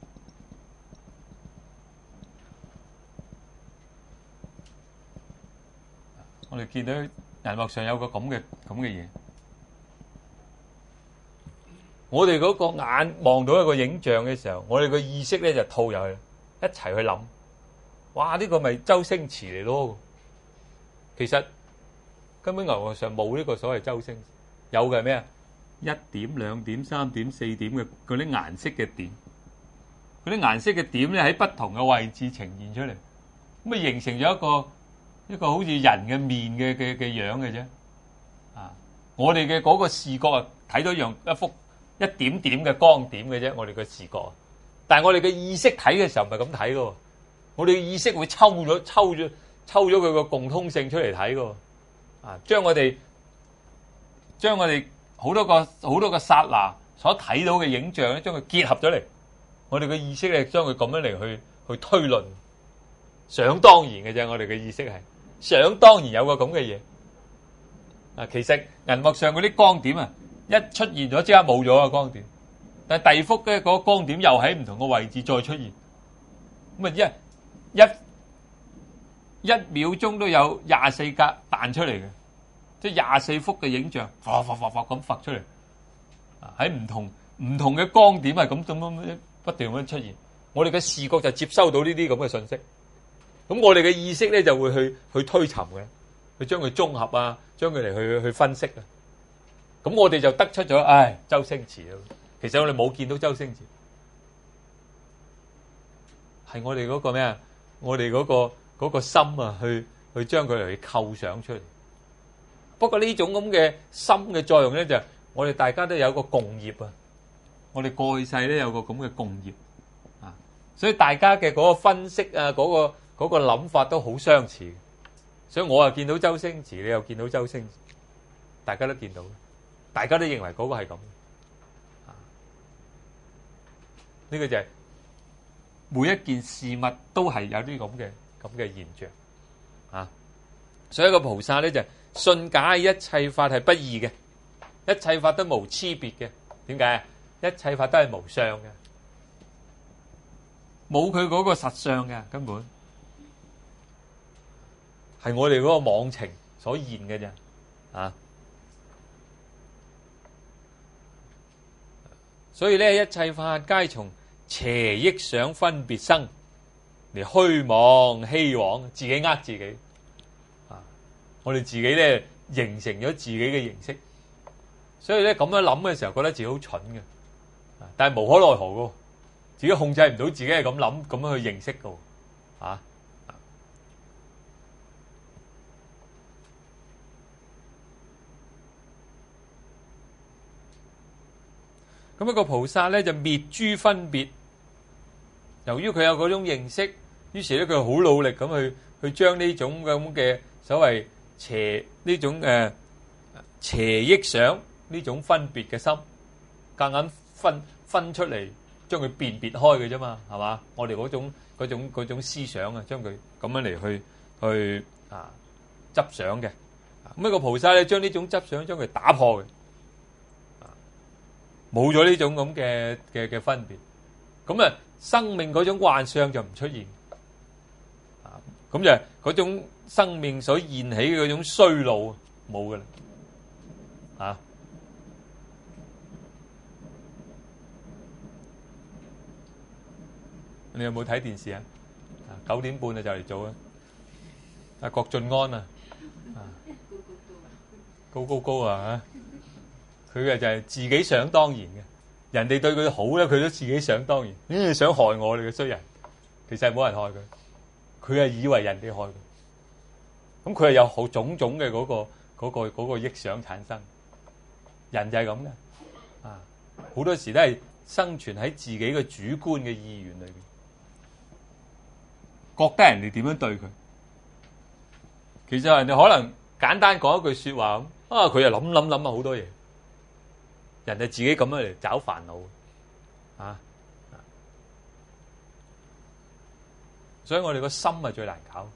嚇！我哋見到銀幕上有個咁嘅嘢，我哋嗰個眼望到一個影像嘅時候，我哋個意識咧就套入去，一齊去諗。哇！呢個咪周星馳嚟咯？其實根本銀幕上冇呢個所謂周星馳，有嘅係咩啊？1點、2點、3點、4點嘅嗰啲顏色嘅點，嗰啲顏色嘅點咧喺不同嘅位置呈現出嚟，咁啊形成咗一個好似人嘅面嘅樣嘅啫。啊，我哋嘅嗰個視覺啊，睇到一幅一點點嘅光點嘅啫，我哋嘅視覺。但係我哋嘅意識睇嘅時候唔係咁睇噶，我哋嘅意識會抽咗佢個共通性出嚟睇噶。啊，將我哋好多個剎那所睇到嘅影像咧，將佢結合咗嚟，我哋嘅意識咧將佢咁樣嚟去推論，想當然嘅啫。我哋嘅意識係想當然有個咁嘅嘢。啊，其實銀幕上嗰啲光點啊，一出現咗即刻冇咗個光點，但係第二幅嘅嗰個光點又喺唔同嘅位置再出現，咁啊一秒鐘都有24格彈出嚟嘅。即係24幅嘅影像，咁發出嚟，喺唔同嘅光點係咁不斷咁出現，我哋嘅視覺就接收到呢啲咁嘅信息，咁我哋嘅意識咧就會去推尋嘅，去將佢綜合啊，將佢嚟去分析啊，咁我哋就得出咗，周星馳啊，其實我哋冇見到周星馳，係我哋嗰個咩啊？我哋嗰個心啊，去將佢嚟構想出嚟。不過呢種咁嘅心嘅作用咧，就我哋大家都有個共業啊！我哋過去世咧有個咁嘅共業啊，所以大家嘅嗰個分析啊，嗰個諗法都好相似。所以我又見到周星馳，你又見到周星馳，大家都見到，大家都認為嗰個係咁啊。呢個就係每一件事物都係有啲咁嘅現象啊。所以個菩薩咧就信解一切法係不二嘅，一切法都無差別嘅。點解？一切法都係無相嘅，冇佢嗰個實相嘅，根本係我哋嗰個妄情所現嘅啫。啊，所以咧，一切法皆從邪憶想分別生，嚟虛妄希妄，自己呃自己。我哋自己咧形成咗自己嘅形式，所以咧咁樣諗嘅時候，覺得自己好蠢嘅，但係無可奈何嘅，自己控制唔到自己係咁諗，咁樣去認識嘅，啊！咁一個菩薩咧就滅諸分別，由於佢有嗰種認識，於是咧佢好努力咁去將呢種咁嘅所謂呢種邪憶想呢種分別嘅心，夾硬分出嚟，將佢辨別開嘅啫嘛，係嘛？我哋嗰種思想啊，將佢咁樣嚟去執想嘅。咁一個菩薩咧，將呢種執想將佢打破嘅，冇咗呢種咁嘅分別，咁啊生命嗰種幻象就唔出現，咁就嗰種生命所現起嘅嗰種衰老冇㗎啦，你有冇睇電視啊？9點半就嚟做啊！阿郭晉安啊，高啊！佢嘅就係自己想當然嘅，人哋對佢好咧，佢都自己想當然。想害我哋嘅衰人，其實係冇人害佢，佢係以為人哋害佢。咁佢係有好種種嘅嗰個憶想產生，人就係咁嘅，好多時都係生存喺自己嘅主觀嘅意願裏邊，覺得人哋點樣對佢，其實人哋可能簡單講一句說話咁，佢又諗好多嘢，人哋自己咁樣嚟找煩惱，所以我哋個心係最難搞。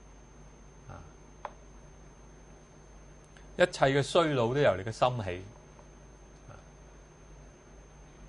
一切嘅衰老都由你嘅心起，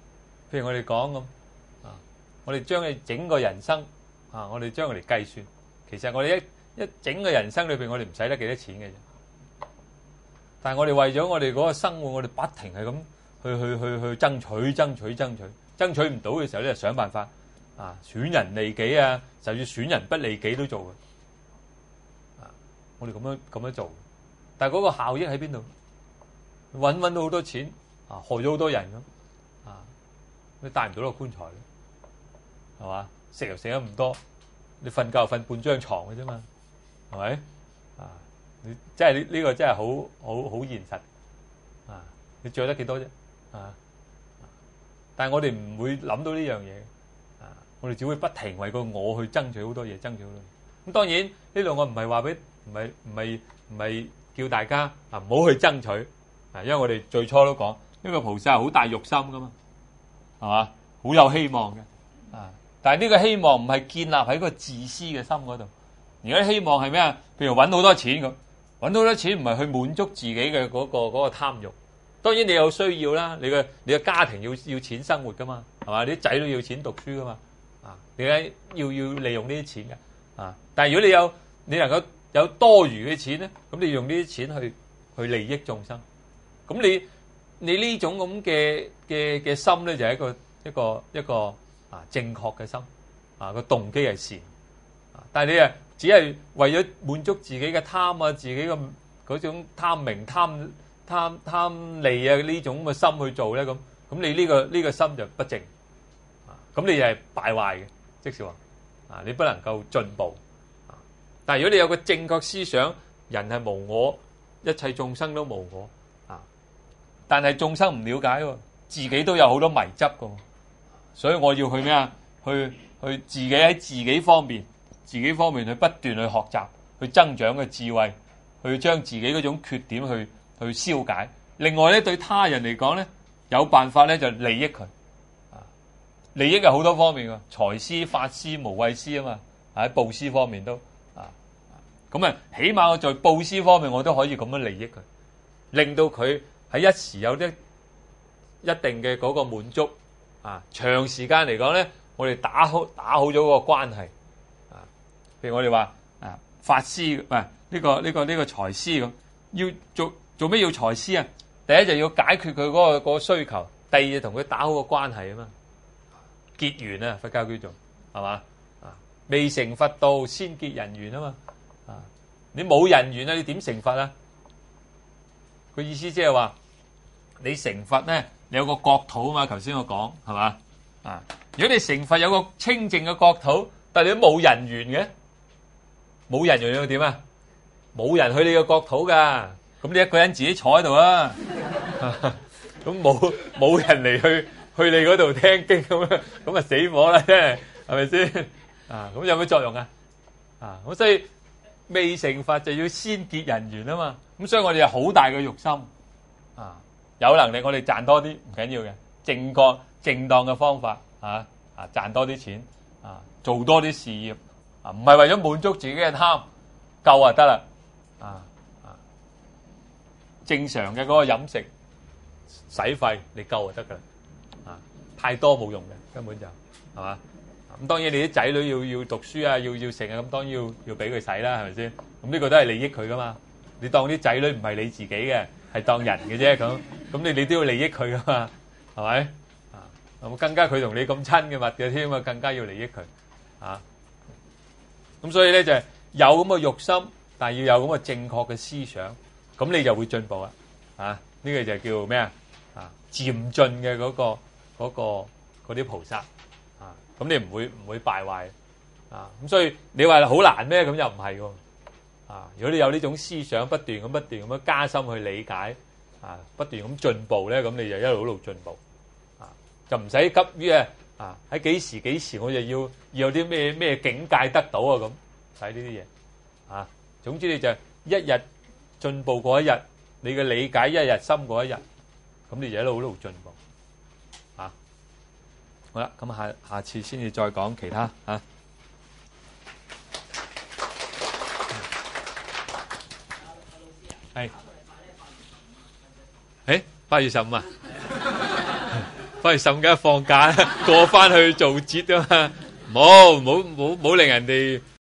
譬如我哋講咁啊，我哋將你整個人生啊，我哋將佢嚟計算，其實我哋一整個人生裏邊，我哋唔使得幾多錢嘅啫。但係我哋為咗我哋嗰個生活，我哋不停係咁去爭取唔到嘅時候咧，就想辦法啊，損人利己啊，甚至損人不利己都做嘅。啊，我哋咁樣做，但係嗰個效益喺邊度？揾到好多錢啊，害咗好多人咁啊，你帶唔到落棺材嘅，係嘛？食又食得唔多，你瞓覺又瞓半張床嘅啫嘛，係咪？啊，你真係呢個真係好現實啊！你著得幾多啫？啊！但係我哋唔會諗到呢樣嘢啊！我哋只會不停為個我去爭取好多嘢，爭取好多嘢。咁當然呢度我唔係話俾，唔係叫大家啊唔好去爭取啊，因為我哋最初都講呢個菩薩係好大欲心噶嘛，係嘛？好有希望嘅啊！但係呢個希望唔係建立喺個自私嘅心嗰度，而家希望係咩啊？譬如揾好多錢咁，揾到好多錢唔係去滿足自己嘅嗰個貪欲。當然你有需要啦，你嘅家庭要錢生活噶嘛，係嘛？你啲仔女要錢讀書噶嘛，啊，你梗要利用呢啲錢嘅，啊！但係如果你能夠有多餘嘅錢咧，咁你用呢啲錢去利益眾生，咁你呢種咁嘅心咧就係一個啊正確嘅心，啊個動機係善，啊！但係你只係為咗滿足自己嘅貪啊，自己嘅嗰種貪名貪利啊呢種嘅心去做咧，咁你呢個心就不正，啊咁你就係敗壞嘅，即是話啊你不能夠進步，啊但係如果你有個正確思想，人係無我，一切眾生都無我，啊但係眾生唔了解喎，自己都有好多迷執㗎，所以我要去咩啊？去自己喺自己方面去不斷去學習，去增長嘅智慧，去將自己嗰種缺點去消解。另外咧，對他人嚟講咧，有辦法咧就利益佢。啊，利益係好多方面嘅，財施、法施、無畏施啊嘛。喺布施方面都咁啊，起碼我在布施方面我都可以咁樣利益佢，令到佢喺一時有一定嘅嗰個滿足。啊，長時間嚟講咧，我哋打好咗個關係。啊，譬如我哋話啊，法施唔係呢個財施咁，要做咩要財施啊？第一就要解決佢嗰個需求，第二就同佢打好個關係啊嘛，結緣啊，佛教叫做係嘛啊？未成佛道先結人緣啊嘛，啊你冇人緣啊，你點成佛啊？佢意思即係話你成佛咧，你有個國土啊嘛，頭先我講係嘛啊？如果你成佛有個清淨嘅國土，但係你都冇人緣嘅，冇人緣要點啊？冇人去你嘅國土㗎。咁你一個人自己坐喺度啊，咁冇人嚟去你嗰度聽經咁啊死火啦，真係係咪先啊？咁有咩作用啊？啊咁所以未成佛就要先結人緣啊嘛。咁所以我哋有好大嘅欲心啊，有能力我哋賺多啲唔緊要嘅，正當嘅方法啊賺多啲錢啊，做多啲事業啊，唔係為咗滿足自己嘅貪，夠就得啦啊。正常嘅嗰個飲食使費你夠就得噶啦，啊太多冇用嘅，根本就係嘛。咁當然你啲仔女要讀書啊，要食啊，咁當然要俾佢使啦，係咪先？咁呢個都係利益佢噶嘛。你當啲仔女唔係你自己嘅，係當人嘅啫，咁你都要利益佢噶嘛，係咪？啊咁更加佢同你咁親嘅密嘅添啊，更加要利益佢啊。咁所以咧就係有咁嘅欲心，但係要有咁嘅正確嘅思想。咁你就會進步啦，啊！呢個就叫咩啊？啊，漸進嘅嗰啲菩薩，啊，咁你唔會敗壞，啊，咁所以你話好難咩？咁又唔係喎，啊！如果你有呢種思想，不斷咁加深去理解，啊，不斷咁進步咧，咁你就一路進步，啊，就唔使急於啊喺幾時我就要有啲咩境界得到啊咁，睇呢啲嘢，啊，總之你就一日進步過一日，你嘅理解一日深過一日，咁你就一路進步，啊，好啦，咁下次先至再講其他啊。係，8月15啊， 翻去滲緊放假過翻去做節啊嘛，冇令人哋